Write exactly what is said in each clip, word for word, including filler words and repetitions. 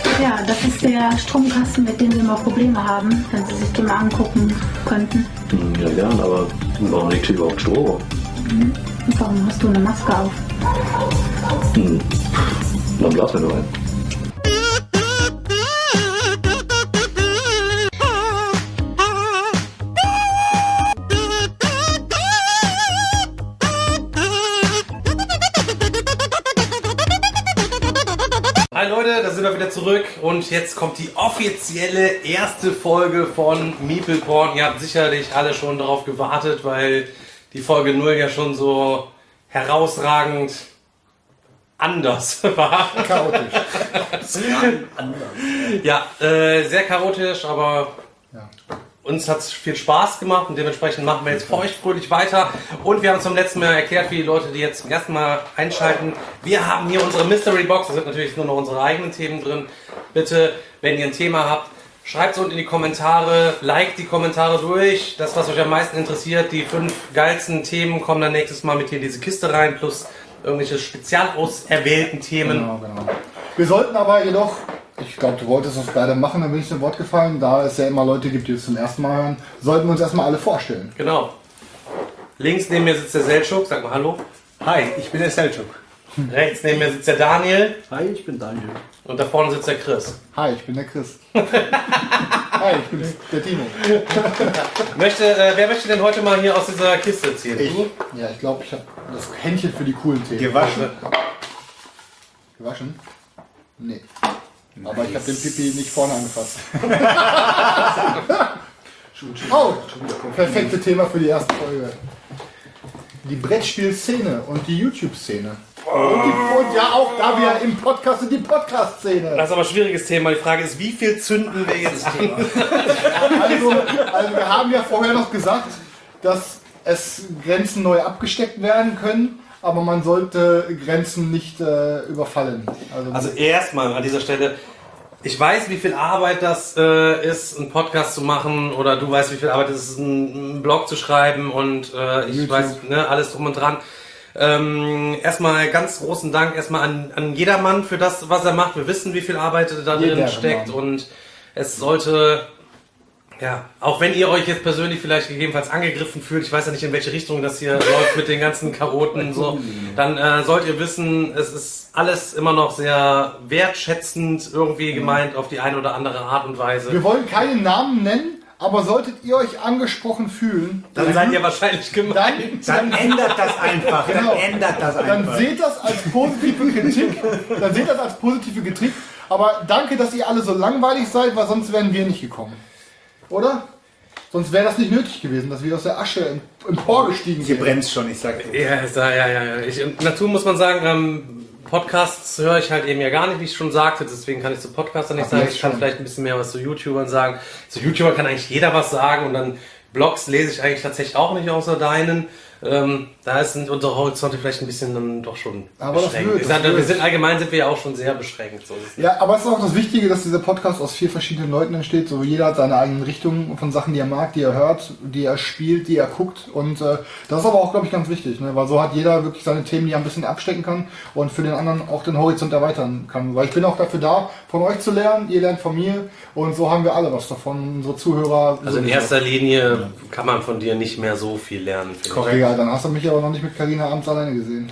Ja, das ist der Stromkasten, mit dem wir immer Probleme haben, wenn Sie sich den mal angucken könnten. Ja, gern, aber warum liegt hier überhaupt Strom? Mhm. Und warum hast du eine Maske auf? Hm. Dann blasen wir nur ein. Hi Leute, da sind wir wieder zurück und jetzt kommt die offizielle erste Folge von MeeplePorn. Ihr habt sicherlich alle schon darauf gewartet, weil die Folge null ja schon so herausragend anders war. Chaotisch. Ja, äh, sehr chaotisch, aber Ja. uns hat es viel Spaß gemacht und dementsprechend machen wir jetzt feuchtfröhlich weiter. Und wir haben zum letzten Mal erklärt, für die Leute, die jetzt zum ersten Mal einschalten, wir haben hier unsere Mystery Box, da sind natürlich nur noch unsere eigenen Themen drin. Bitte, wenn ihr ein Thema habt, schreibt es unten in die Kommentare, liked die Kommentare durch. Das, was euch am meisten interessiert, die fünf geilsten Themen kommen dann nächstes Mal mit hier in diese Kiste rein, plus irgendwelche spezial auserwählten Themen. Genau, genau. Wir sollten aber jedoch, ich glaube, du wolltest das beide machen, dann bin ich zum Wort gefallen, da es ja immer Leute gibt, die es zum ersten Mal hören, sollten wir uns erstmal alle vorstellen. Genau. Links neben mir sitzt der Selçuk, sag mal Hallo. Hi, ich bin der Selçuk. Rechts neben mir sitzt der Daniel Hi, ich bin Daniel. und da vorne sitzt der Chris. Hi, ich bin der Chris. Hi, ich bin der Timo. Möchte, äh, wer möchte denn heute mal hier aus dieser Kiste ziehen? Ich. Du? Ja, ich glaube, ich habe das Händchen für die coolen Themen. Gewaschen. Gewaschen? Nee. Aber ich habe den Pipi nicht vorne angefasst. Oh, perfekte Thema für die erste Folge. Die Brettspielszene und die YouTube-Szene. Und, die- und ja auch da wir im Podcast sind, die Podcast-Szene. Das ist aber ein schwieriges Thema. Die Frage ist, wie viel zünden wir jetzt an? Also, also wir haben ja vorher noch gesagt, dass es Grenzen neu abgesteckt werden können, aber man sollte Grenzen nicht äh, überfallen. Also, Also erstmal an dieser Stelle, ich weiß, wie viel Arbeit das äh, ist, einen Podcast zu machen, oder du weißt, wie viel Arbeit es ist, einen, einen Blog zu schreiben und äh, ich YouTube. weiß, ne, alles drum und dran. Ähm, erstmal ganz großen Dank erstmal an, an jedermann für das, was er macht. Wir wissen, wie viel Arbeit da drin Jedermann. steckt und es sollte, ja, auch wenn ihr euch jetzt persönlich vielleicht gegebenenfalls angegriffen fühlt, ich weiß ja nicht, in welche Richtung das hier läuft mit den ganzen Chaoten, so, dann äh, sollt ihr wissen, es ist alles immer noch sehr wertschätzend irgendwie gemeint auf die eine oder andere Art und Weise. wir wollen keinen Namen nennen, aber solltet ihr euch angesprochen fühlen, Dann seid ihr wahrscheinlich gemeint. dann, Dann ändert das einfach. Genau. Dann ändert das dann einfach. seht das als positive Kritik. Dann seht das als positive Kritik. Aber danke, dass ihr alle so langweilig seid, weil sonst wären wir nicht gekommen. Oder? Sonst wäre das nicht nötig gewesen, dass wir aus der Asche em- emporgestiegen Hier wären. brennt schon, ich sag dir. Ja, ist da, ja, ja, ja. Ich, dazu muss man sagen, ähm, Podcasts höre ich halt eben ja gar nicht, wie ich schon sagte, deswegen kann ich zu Podcastern nicht Ach, sagen. jetzt Ich kann schon. vielleicht ein bisschen mehr was zu YouTubern sagen. Zu YouTuber kann eigentlich jeder was sagen und dann Blogs lese ich eigentlich tatsächlich auch nicht außer deinen. Ähm, da ist unsere Horizonte vielleicht ein bisschen dann doch schon Aber das beschränkt. wird, Ich das sag, wir wird. sind allgemein sind wir ja auch schon sehr beschränkt. So ist es. Ja, aber es ist auch das Wichtige, dass dieser Podcast aus vier verschiedenen Leuten entsteht. So jeder hat seine eigenen Richtungen von Sachen, die er mag, die er hört, die er spielt, die er guckt. Und äh, das ist aber auch, glaube ich, ganz wichtig, ne? Weil so hat jeder wirklich seine Themen, die er ein bisschen abstecken kann und für den anderen auch den Horizont erweitern kann. Weil ich bin auch dafür da, von euch zu lernen, ihr lernt von mir und so haben wir alle was davon, unsere Zuhörer. Also in sowieso. erster Linie kann man von dir nicht mehr so viel lernen. finde ich. Korrekt. Ja, dann hast du mich aber noch nicht mit Carina abends alleine gesehen.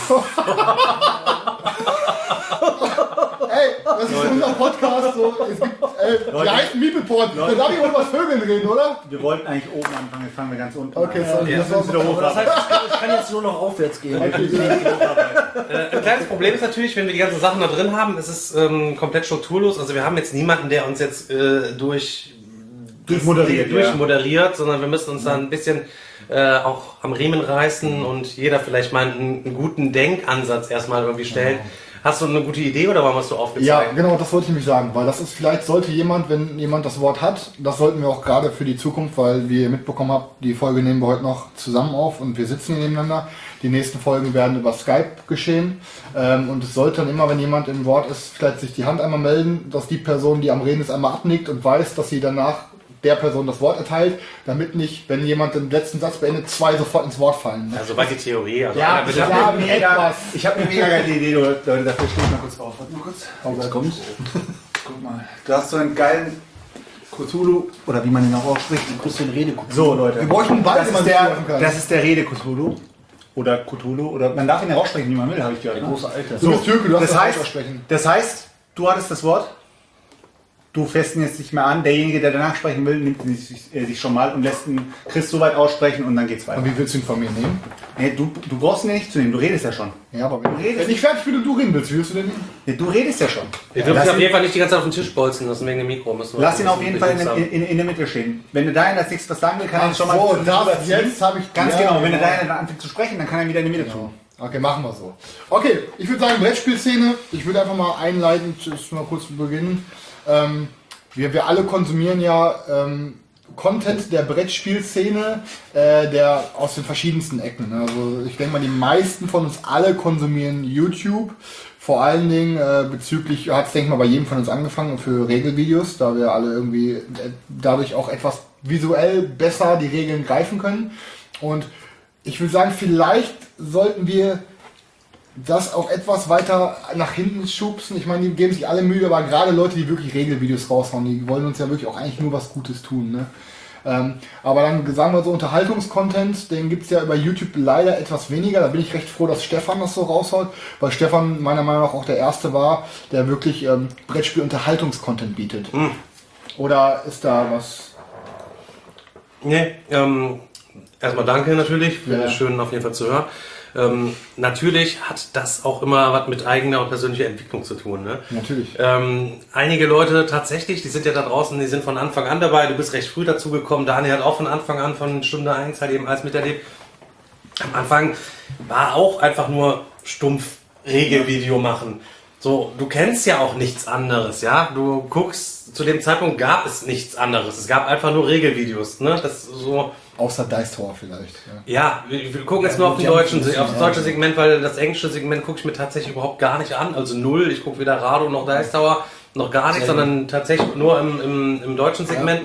Ey, das ist unser Podcast. So. Es gibt, äh, wir heißen MeeplePorn. Da darf ich wohl was Vögeln reden, oder? Wir wollten eigentlich oben anfangen, jetzt fangen wir ganz unten Okay, an. sorry. Ja, das war wieder hoch. Das heißt, ich kann, ich kann jetzt nur noch aufwärts gehen. Äh, ein kleines Problem ist natürlich, wenn wir die ganzen Sachen da drin haben, es ist ähm, komplett strukturlos. Also wir haben jetzt niemanden, der uns jetzt äh, durch Durchmoderiert, ja. durchmoderiert, sondern wir müssen uns da ein bisschen äh, auch am Riemen reißen und jeder vielleicht mal einen, einen guten Denkansatz erstmal irgendwie stellen. Hast du eine gute Idee oder warum hast du Ja, aufgezeigt? genau, das wollte ich nämlich sagen, weil das ist vielleicht, sollte jemand, wenn jemand das Wort hat, das sollten wir auch gerade für die Zukunft, weil wie ihr mitbekommen habt, die Folge nehmen wir heute noch zusammen auf und wir sitzen hier nebeneinander. Die nächsten Folgen werden über Skype geschehen ähm, und es sollte dann immer, wenn jemand im Wort ist, vielleicht sich die Hand einmal melden, dass die Person, die am Reden ist, einmal abnickt und weiß, dass sie danach der Person das Wort erteilt, damit nicht, wenn jemand den letzten Satz beendet, zwei sofort ins Wort fallen. Also weit die Theorie. Also Ja, einer will- ja. Ich habe mega- mega, ich hab eine mega geile Idee, Leute, dafür stehe ich mal kurz auf. Warte mal kurz. Oh, Jetzt kommt's. mal. Du hast so einen geilen Cthulhu, oder wie man ihn auch ausspricht. Du kriegst den Rede. So, Leute. Wir bräuchten einen Ball, das den man ist, der, zuordnen kann. das ist der Rede Cthulhu. Oder Cthulhu. Oder man darf ihn ja aussprechen, wie man will, habe ich gehört. Der Ne? große Alter. Du bist Türke, du hast das das heißt, aussprechen. das heißt, du hattest das Wort. Du fährst ihn jetzt nicht mehr an. Derjenige, der danach sprechen will, nimmt ihn sich, äh, sich schon mal und lässt ihn Chris so weit aussprechen und dann geht's weiter. Und wie willst du ihn von mir nehmen? Nee, du, du brauchst ihn ja nicht zu nehmen, du redest ja schon. Ja, aber wenn, redest- wenn ich fertig bin und du reden willst, wie willst du denn nehmen? Nee, du redest ja schon. Wir dürfen Lass ihn auf ihn- jeden Fall nicht die ganze Zeit auf den Tisch bolzen lassen wegen dem Mikro. Müssen wir Lass ihn das auf jeden Fall in, haben. in, in, in der Mitte stehen. Wenn du dahin als nächstes was sagen will, kann er Ach schon mal so, fünf das, rüberziehen. jetzt habe ich... Ganz ja, genau, wenn du dahin dann anfängt zu sprechen, dann kann er wieder in die Mitte tun. Okay, machen wir so. Okay, ich würde sagen Brettspielszene. Ich würde einfach mal einleitend, das mal kurz beginnen. Ähm, wir, wir alle konsumieren ja ähm, Content der Brettspielszene, äh, der aus den verschiedensten Ecken. Ne? Also ich denke mal, die meisten von uns alle konsumieren YouTube. Vor allen Dingen äh, bezüglich, hat es denke ich mal bei jedem von uns angefangen für Regelvideos, da wir alle irgendwie äh, dadurch auch etwas visuell besser die Regeln greifen können. Und ich würde sagen, vielleicht sollten wir das auch etwas weiter nach hinten schubsen. Ich meine, die geben sich alle Mühe, aber gerade Leute, die wirklich Regelvideos raushauen, die wollen uns ja wirklich auch eigentlich nur was Gutes tun. Ne? Ähm, aber dann sagen wir so, Unterhaltungskontent, den gibt es ja über YouTube leider etwas weniger. Da bin ich recht froh, dass Stefan das so raushaut, weil Stefan meiner Meinung nach auch der Erste war, der wirklich ähm, Brettspiel-Unterhaltungskontent bietet. Mhm. Oder ist da was... Nee, ähm, erstmal danke natürlich, für Ja. das schön auf jeden Fall zu hören. Ähm, natürlich hat das auch immer was mit eigener und persönlicher Entwicklung zu tun. Ne? Natürlich. Ähm, einige Leute tatsächlich, die sind ja da draußen, die sind von Anfang an dabei. Du bist recht früh dazu gekommen. Daniel hat auch von Anfang an, von Stunde eins halt eben alles miterlebt. Am Anfang war auch einfach nur stumpf Regelvideo machen. So, du kennst ja auch nichts anderes, ja. Du guckst, zu dem Zeitpunkt gab es nichts anderes. Es gab einfach nur Regelvideos, ne? Das ist so. Außer Dice Tower vielleicht. Ja. Ja, wir, wir gucken jetzt nur auf, den deutschen, auf das deutsche Segment, weil das englische Segment gucke ich mir tatsächlich überhaupt gar nicht an. Also null, ich gucke weder Rado noch Dice Tower, noch gar nichts, sondern tatsächlich nur im, im, im deutschen Segment.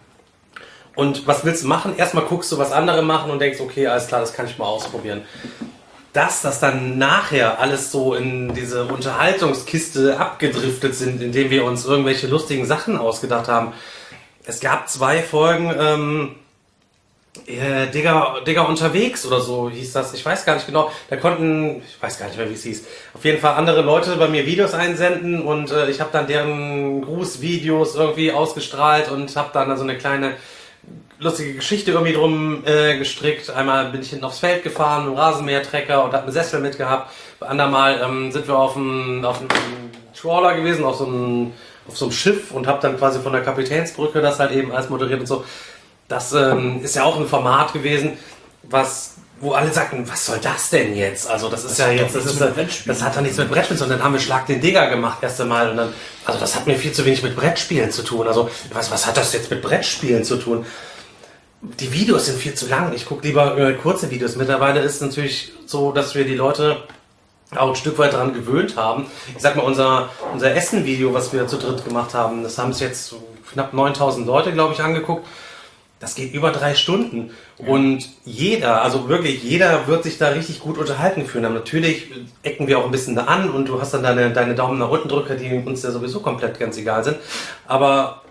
Und was willst du machen? Erstmal guckst du, was andere machen und denkst, okay, alles klar, das kann ich mal ausprobieren. Dass das dann nachher alles so in diese Unterhaltungskiste abgedriftet sind, indem wir uns irgendwelche lustigen Sachen ausgedacht haben. Es gab zwei Folgen, ähm, Äh, Digger, Digger unterwegs oder so hieß das. Ich weiß gar nicht genau. Da konnten, ich weiß gar nicht mehr, wie es hieß. Auf jeden Fall andere Leute bei mir Videos einsenden und äh, ich habe dann deren Grußvideos irgendwie ausgestrahlt und habe dann so eine kleine lustige Geschichte irgendwie drum äh, gestrickt. Einmal bin ich hinten aufs Feld gefahren, mit einem Rasenmähertrecker und habe einen Sessel mitgehabt. Bei andermal ähm, sind wir auf einem, auf einem Trawler gewesen, auf so einem, auf so einem Schiff und habe dann quasi von der Kapitänsbrücke das halt eben alles moderiert und so. Das ähm, ist ja auch ein Format gewesen, was, wo alle sagten, was soll das denn jetzt? Also das ist ja jetzt, das, ist, das hat doch nichts mit Brettspielen, sondern dann haben wir Schlag den Digger gemacht erst einmal und dann, also das hat mir viel zu wenig mit Brettspielen zu tun. Also was, was hat das jetzt mit Brettspielen zu tun? Die Videos sind viel zu lang. Ich gucke lieber äh, kurze Videos. Mittlerweile ist es natürlich so, dass wir die Leute auch ein Stück weit daran gewöhnt haben. Ich sag mal, unser, unser Essen-Video, was wir zu dritt gemacht haben, das haben es jetzt so knapp neuntausend Leute, glaube ich, angeguckt. Das geht über drei Stunden. Und jeder, also wirklich jeder wird sich da richtig gut unterhalten fühlen. Natürlich ecken wir auch ein bisschen da an und du hast dann deine, deine Daumen nach unten Drücker, die uns ja sowieso komplett ganz egal sind. Aber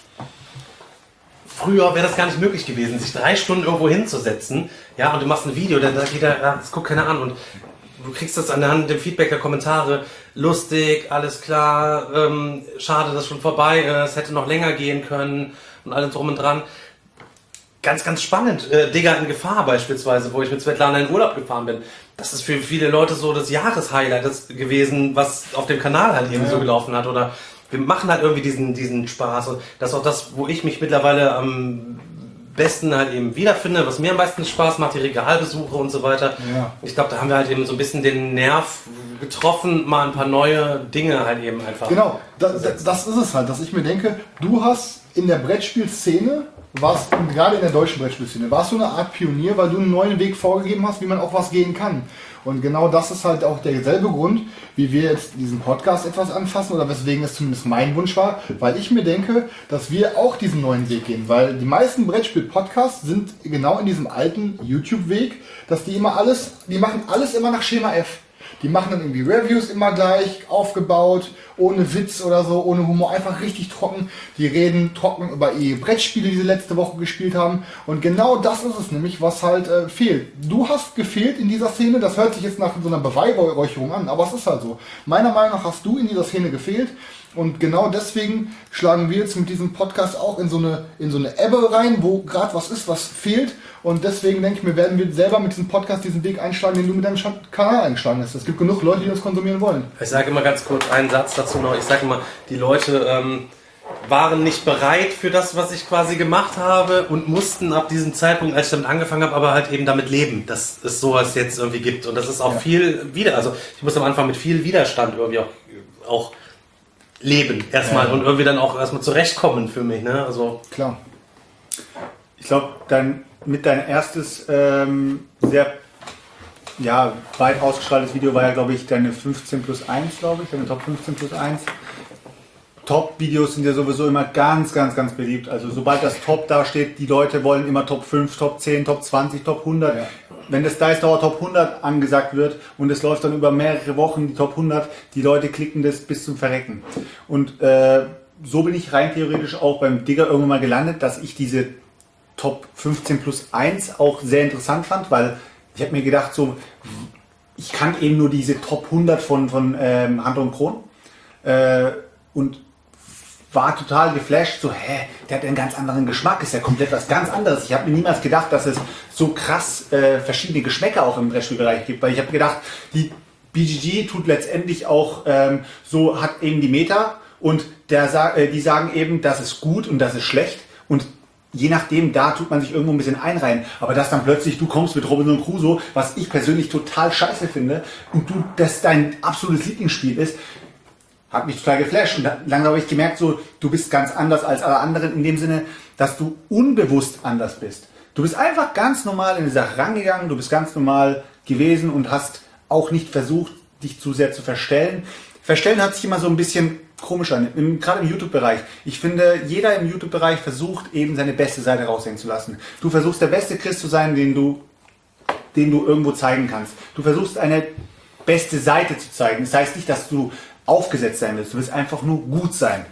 früher wäre das gar nicht möglich gewesen, sich drei Stunden irgendwo hinzusetzen, ja, und du machst ein Video, dann sagt jeder, ja, das guckt keiner an und du kriegst das anhand dem Feedback der Kommentare, lustig, alles klar, ähm, schade, dass schon vorbei ist, hätte noch länger gehen können und alles drum und dran. Ganz, ganz spannend. Äh, Digger in Gefahr beispielsweise, wo ich mit Svetlana in Urlaub gefahren bin. Das ist für viele Leute so das Jahreshighlight gewesen, was auf dem Kanal halt eben ja. so gelaufen hat. Oder wir machen halt irgendwie diesen, diesen Spaß. Und das ist auch das, wo ich mich mittlerweile am besten halt eben wiederfinde, was mir am meisten Spaß macht, die Regalbesuche und so weiter. Ja. Ich glaube, da haben wir halt eben so ein bisschen den Nerv getroffen, mal ein paar neue Dinge halt eben einfach. Genau, das, das, das ist es halt, dass ich mir denke, du hast in der Brettspielszene, warst gerade in der deutschen Brettspielszene, warst du eine Art Pionier, weil du einen neuen Weg vorgegeben hast, wie man auch was gehen kann. Und genau das ist halt auch derselbe Grund, wie wir jetzt diesen Podcast etwas anfassen oder weswegen es zumindest mein Wunsch war, weil ich mir denke, dass wir auch diesen neuen Weg gehen, weil die meisten Brettspiel-Podcasts sind genau in diesem alten YouTube-Weg, dass die immer alles, die machen alles immer nach Schema F. Die machen dann irgendwie Reviews immer gleich, aufgebaut, ohne Witz oder so, ohne Humor, einfach richtig trocken. Die reden trocken über ihre Brettspiele, die sie letzte Woche gespielt haben. Und genau das ist es nämlich, was halt äh, fehlt. Du hast gefehlt in dieser Szene, das hört sich jetzt nach so einer Beweihräucherung an, aber es ist halt so. Meiner Meinung nach hast du in dieser Szene gefehlt. Und genau deswegen schlagen wir jetzt mit diesem Podcast auch in so eine, in so eine Ebbe rein, wo gerade was ist, was fehlt. Und deswegen denke ich mir, werden wir selber mit diesem Podcast diesen Weg einschlagen, den du mit deinem Kanal eingeschlagen hast. Es gibt genug Leute, die das konsumieren wollen. Ich sage immer ganz kurz einen Satz dazu noch. Ich sage immer, die Leute ähm, waren nicht bereit für das, was ich quasi gemacht habe und mussten ab diesem Zeitpunkt, als ich damit angefangen habe, aber halt eben damit leben, dass es sowas jetzt irgendwie gibt. Und das ist auch ja. viel wieder. Also ich muss am Anfang mit viel Widerstand irgendwie auch, auch leben erstmal ja. und irgendwie dann auch erstmal zurechtkommen für mich. Ne? Also klar. Ich glaube, dein mit dein erstes ähm, sehr ja, weit ausgestrahltes Video war ja, glaube ich, deine fünfzehn plus eins, glaube ich, deine Top fünfzehn plus eins. Top-Videos sind ja sowieso immer ganz, ganz, ganz beliebt. Also sobald das Top da steht, die Leute wollen immer Top fünf, Top zehn, Top zwanzig, Top hundert. Ja. Wenn das Dice Tower Top hundert angesagt wird und es läuft dann über mehrere Wochen die Top hundert, die Leute klicken das bis zum Verrecken. Und äh, so bin ich rein theoretisch auch beim Digger irgendwann mal gelandet, dass ich diese Top fünfzehn plus eins auch sehr interessant fand, weil ich habe mir gedacht, so ich kann eben nur diese Top hundert von, von ähm, Hand und Kron äh, und war total geflasht, so hä, der hat einen ganz anderen Geschmack, ist ja komplett was ganz anderes. Ich habe mir niemals gedacht, dass es so krass äh, verschiedene Geschmäcker auch im Brettspielbereich gibt, weil ich habe gedacht, die B G G tut letztendlich auch ähm, so, hat eben die Meta und der, äh, die sagen eben, das ist gut und das ist schlecht und je nachdem, da tut man sich irgendwo ein bisschen einreihen. Aber dass dann plötzlich du kommst mit Robinson Crusoe, was ich persönlich total scheiße finde, und du, das dein absolutes Lieblingsspiel ist, hat mich total geflasht. Und langsam habe ich gemerkt, so, du bist ganz anders als alle anderen in dem Sinne, dass du unbewusst anders bist. Du bist einfach ganz normal in die Sache rangegangen, du bist ganz normal gewesen und hast auch nicht versucht, dich zu sehr zu verstellen. Verstellen hat sich immer so ein bisschen komisch an, im, gerade im YouTube-Bereich. Ich finde, jeder im YouTube-Bereich versucht eben seine beste Seite raushängen zu lassen. Du versuchst der beste Chris zu sein, den du, den du irgendwo zeigen kannst. Du versuchst eine beste Seite zu zeigen. Das heißt nicht, dass du aufgesetzt sein willst. Du willst einfach nur gut sein.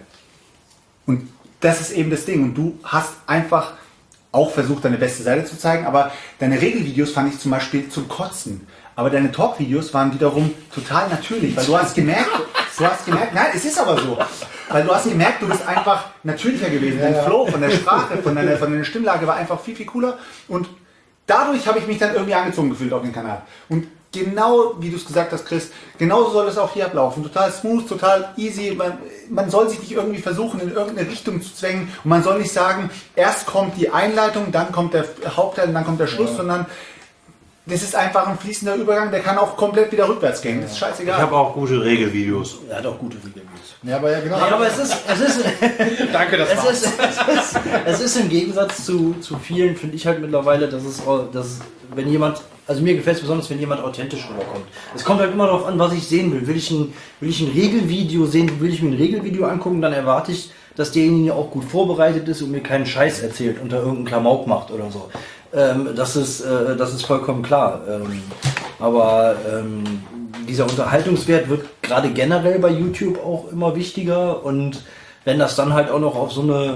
Und das ist eben das Ding. Und du hast einfach auch versucht, deine beste Seite zu zeigen, aber deine Regelvideos fand ich zum Beispiel zum Kotzen. Aber deine Talk-Videos waren wiederum total natürlich, weil du hast gemerkt, du hast gemerkt, nein, es ist aber so, weil du hast gemerkt, du bist einfach natürlicher gewesen. Dein Flow von der Sprache, von deiner, von deiner Stimmlage war einfach viel, viel cooler und dadurch habe ich mich dann irgendwie angezogen gefühlt auf den Kanal. Und genau, wie du es gesagt hast, Chris, genauso soll es auch hier ablaufen. Total smooth, total easy. Man, man soll sich nicht irgendwie versuchen, in irgendeine Richtung zu zwängen. Und man soll nicht sagen, erst kommt die Einleitung, dann kommt der Hauptteil und dann kommt der Schluss, ja. sondern das ist einfach ein fließender Übergang, der kann auch komplett wieder rückwärts gehen. Das ist scheißegal. Ich habe auch gute Regelvideos. Er hat auch gute Regelvideos. Ja, aber ja, genau. Ja, aber es ist, es ist, danke, das es war's. ist, es ist, es ist im Gegensatz zu, zu vielen, finde ich halt mittlerweile, dass es, dass wenn jemand, also mir gefällt es besonders, wenn jemand authentisch rüberkommt. Es kommt halt immer darauf an, was ich sehen will. Will ich ein, will ich ein Regelvideo sehen, will ich mir ein Regelvideo angucken, dann erwarte ich, dass derjenige auch gut vorbereitet ist und mir keinen Scheiß erzählt und da irgendeinen Klamauk macht oder so. Ähm, das ist, äh, das ist vollkommen klar. Ähm, aber ähm, dieser Unterhaltungswert wird gerade generell bei YouTube auch immer wichtiger und wenn das dann halt auch noch auf so eine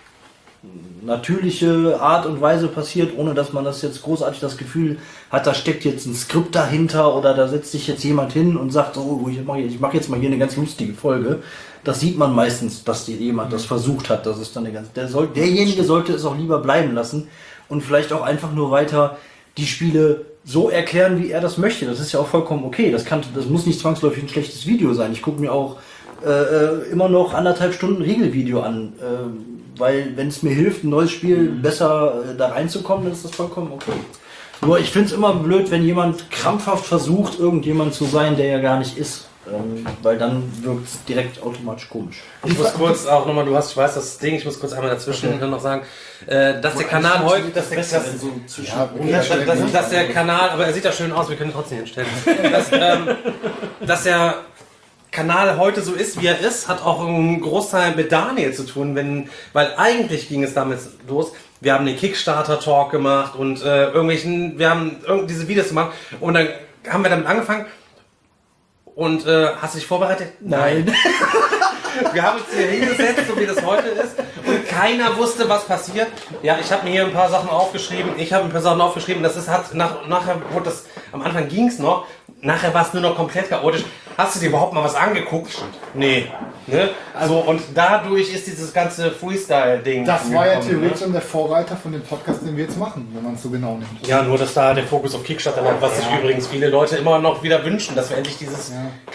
natürliche Art und Weise passiert, ohne dass man das jetzt großartig das Gefühl hat, da steckt jetzt ein Skript dahinter oder da setzt sich jetzt jemand hin und sagt, oh, ich mache ich mach jetzt mal hier eine ganz lustige Folge. Das sieht man meistens, dass jemand das versucht hat. Das ist dann eine ganz, der soll, derjenige sollte es auch lieber bleiben lassen und vielleicht auch einfach nur weiter die Spiele so erklären, wie er das möchte. Das ist ja auch vollkommen okay. Das kann, das muss nicht zwangsläufig ein schlechtes Video sein. Ich gucke mir auch äh, immer noch anderthalb Stunden Regelvideo an, äh, weil wenn es mir hilft, ein neues Spiel besser äh, da reinzukommen, dann ist das vollkommen okay. Nur ich finde es immer blöd, wenn jemand krampfhaft versucht, irgendjemand zu sein, der ja gar nicht ist. Ähm, weil dann wirkt es direkt automatisch komisch. Ich muss kurz auch nochmal, du hast, ich weiß das Ding, ich muss kurz einmal dazwischen okay. noch sagen, äh, dass der Kanal heute, dass, das, das, so ja, okay, dass, dass, dass, dass der Kanal, aber er sieht ja schön aus, wir können ihn trotzdem hinstellen, dass, ähm, dass der Kanal heute so ist, wie er ist, hat auch einen Großteil mit Daniel zu tun, wenn, weil eigentlich ging es damit los, wir haben den Kickstarter-Talk gemacht und äh, irgendwelchen, wir haben irgend diese Videos gemacht und dann haben wir damit angefangen. Und äh, hast du dich vorbereitet? Nein. Wir haben uns hier hingesetzt, so wie das heute ist. Und keiner wusste, was passiert. Ja, ich habe mir hier ein paar Sachen aufgeschrieben. Ich habe ein paar Sachen aufgeschrieben. Das ist, hat, nach, nachher wurde das, am Anfang ging es noch. Nachher war es nur noch komplett chaotisch. Hast du dir überhaupt mal was angeguckt? Nee. Ne? Also, und dadurch ist dieses ganze Freestyle-Ding. Das war ja gekommen, theoretisch ne? der Vorreiter von dem Podcast, den wir jetzt machen, wenn man es so genau nimmt. Ja, nur dass da der Fokus auf Kickstarter lag, was sich übrigens viele Leute immer noch wieder wünschen, dass wir endlich dieses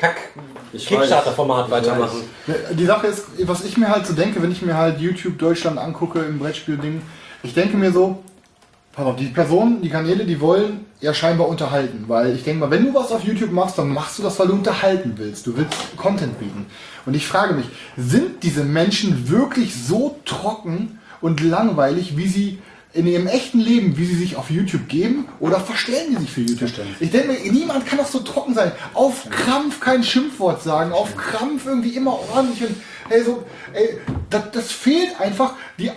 Kack-Kickstarter-Format weitermachen. Die Sache ist, was ich mir halt so denke, wenn ich mir halt YouTube Deutschland angucke im Brettspiel-Ding, ich denke mir so, pass auf, die Personen, die Kanäle, die wollen ja scheinbar unterhalten, weil ich denke mal, wenn du was auf YouTube machst, dann machst du das, weil du unterhalten willst. Du willst Content bieten. Und ich frage mich, sind diese Menschen wirklich so trocken und langweilig, wie sie in ihrem echten Leben, wie sie sich auf YouTube geben, oder verstellen die sich für YouTube? Ich denke mir, niemand kann doch so trocken sein. Auf Krampf kein Schimpfwort sagen, auf Krampf irgendwie immer ordentlich und hey, so, ey, das, das fehlt einfach, die,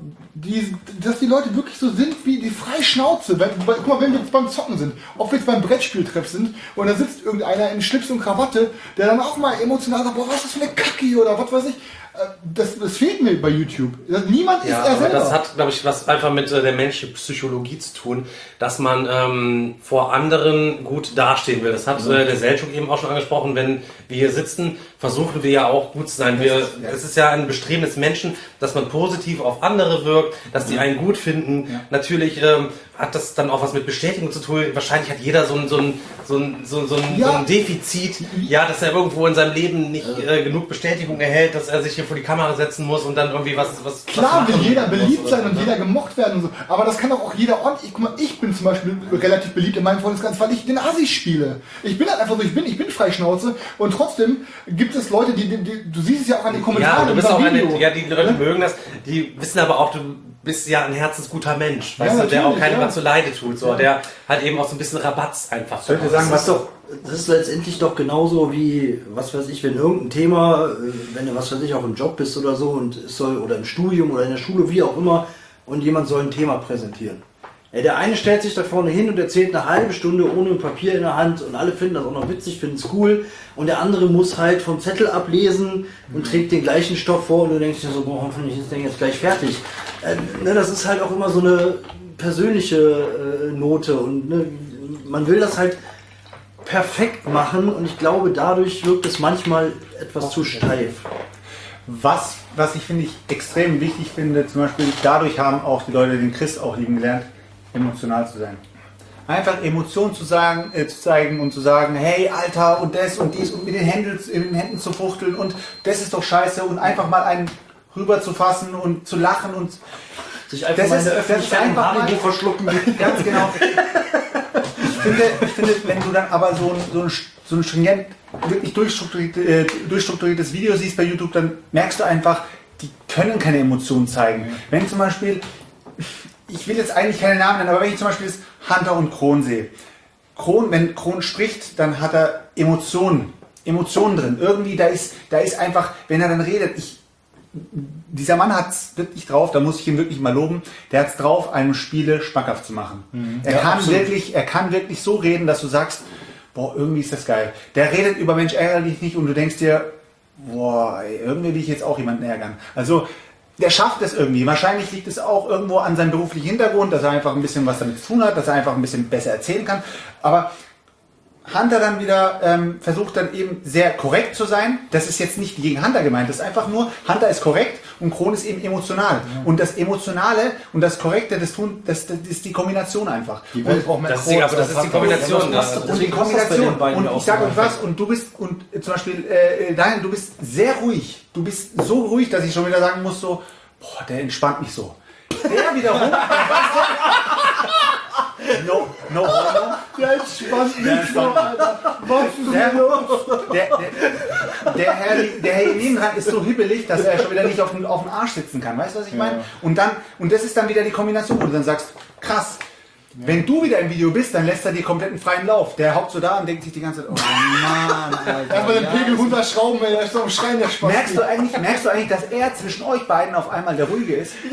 die, dass die Leute wirklich so sind wie die freie Schnauze. Weil, weil, guck mal, wenn wir jetzt beim Zocken sind, ob wir jetzt beim Brettspieltreff sind und da sitzt irgendeiner in Schlips und Krawatte, der dann auch mal emotional sagt, boah, was ist das für eine Kacke hier oder was weiß ich. Das, das fehlt mir bei YouTube. Niemand Ja, ist er aber selber. das hat, glaube ich, was einfach mit äh, der menschlichen Psychologie zu tun, dass man ähm, vor anderen gut dastehen will. Das hat äh, der Selçuk eben auch schon angesprochen. Wenn wir hier sitzen, versuchen wir ja auch gut zu sein. Wir, es ist ja ein Bestreben des Menschen, dass man positiv auf andere wirkt, dass die einen gut finden. Ja. Natürlich ähm, hat das dann auch was mit Bestätigung zu tun. Wahrscheinlich hat jeder so ein, so ein, so ein, so, so ein, Ja. so ein Defizit, ja, dass er irgendwo in seinem Leben nicht äh, genug Bestätigung erhält, dass er sich hier vor die Kamera setzen muss und dann irgendwie was, was Klar was will jeder muss beliebt oder sein so, und ne? jeder gemocht werden und so. Aber das kann doch auch jeder ordentlich. Ich, guck mal, ich bin zum Beispiel relativ beliebt in meinem Freundeskreis, weil ich den Assi spiele. Ich bin halt einfach so, ich bin, ich bin Freischnauze und trotzdem gibt es Leute, die, die, die du siehst es ja auch an den Ja, Kommentaren. du bist unter auch eine, Video. ja, die Leute Ne? mögen das, die wissen aber auch, du bist ja ein herzensguter Mensch, weißt Ja, du, der auch natürlich, keinem ja. was zu Leide tut, so, der halt eben auch so ein bisschen Rabatz einfach. Soll ich dir sagen, Das was ist doch, das ist letztendlich doch genauso wie, was weiß ich, wenn irgendein Thema, äh, wenn du, was weiß ich, auch im Job bist oder so und es soll, oder im Studium oder in der Schule, wie auch immer, und jemand soll ein Thema präsentieren. Ja, der eine stellt sich da vorne hin und erzählt eine halbe Stunde ohne ein Papier in der Hand und alle finden das auch noch witzig, finden es cool, und der andere muss halt vom Zettel ablesen und trägt den gleichen Stoff vor und du denkst dir so, boah, hoffentlich ist der jetzt gleich fertig. Äh, ne, das ist halt auch immer so eine persönliche äh, Note und ne, man will das halt perfekt machen und ich glaube, dadurch wirkt es manchmal etwas zu steif. Was, was ich finde ich extrem wichtig finde, zum Beispiel dadurch haben auch die Leute den Chris auch lieben gelernt, emotional zu sein. Einfach Emotionen zu sagen, äh, zu zeigen und zu sagen, hey Alter und das und dies und mit den Händen, mit den Händen zu fuchteln und das ist doch scheiße und einfach mal einen rüber zu fassen und zu lachen und Sich einfach Das mal ist- in der das ist Öffentlichkeit ein einfach mal- Haribo verschlucken. ganz genau. Ich finde, ich finde, wenn du dann aber so ein, so ein, so ein stringent, wirklich durchstrukturiert, äh, durchstrukturiertes Video siehst bei YouTube, dann merkst du einfach, die können keine Emotionen zeigen. Wenn zum Beispiel, ich will jetzt eigentlich keine Namen nennen, aber wenn ich zum Beispiel das Hunter und Kron sehe. Kron, wenn Kron spricht, dann hat er Emotionen, Emotionen drin. Irgendwie, da ist, da ist einfach, wenn er dann redet, ich, dieser Mann hat es wirklich drauf, da muss ich ihn wirklich mal loben, der hat es drauf, einem Spiele schmackhaft zu machen. Er, Ja, kann absolut. wirklich, er kann wirklich so reden, dass du sagst, boah, irgendwie ist das geil. Der redet über Mensch, ärgere dich nicht und du denkst dir, boah, ey, irgendwie will ich jetzt auch jemanden ärgern. Also, der schafft es irgendwie. Wahrscheinlich liegt es auch irgendwo an seinem beruflichen Hintergrund, dass er einfach ein bisschen was damit zu tun hat, dass er einfach ein bisschen besser erzählen kann. Aber Hunter dann wieder ähm, versucht dann eben sehr korrekt zu sein. Das ist jetzt nicht gegen Hunter gemeint, das ist einfach nur, Hunter ist korrekt und Kron ist eben emotional. Ja. Und das Emotionale und das Korrekte, das tun, das, das ist die Kombination einfach. Die Welt braucht mehr Das ist, die- aber das ist die Kombination. was- Ja. was- Und die Deswegen passt das bei Kombination. den beiden Und ja auch ich sage so euch was, einfach. und du bist, und äh, zum Beispiel, äh, Daniel, du bist sehr ruhig. Du bist so ruhig, dass ich schon wieder sagen muss, so, boah, der entspannt mich so. Der wiederum, no, no, no, Der entspannt mich so, Alter. Was ist der, denn los? der, der, der Herr, der Herr hier nebendran ist so hibbelig, dass er schon wieder nicht auf den, auf den Arsch sitzen kann. Weißt du, was ich meine? Und dann, und das ist dann wieder die Kombination, wo du dann sagst, krass. Wenn du wieder im Video bist, dann lässt er dir kompletten freien Lauf. Der hockt so da und denkt sich die ganze Zeit, oh Mann, Alter. Erstmal den ja, Pegel runterschrauben, ey, der ist doch am Schreien, der Spaß. Merkst du eigentlich, merkst du eigentlich, dass er zwischen euch beiden auf einmal der Ruhige ist? Ja.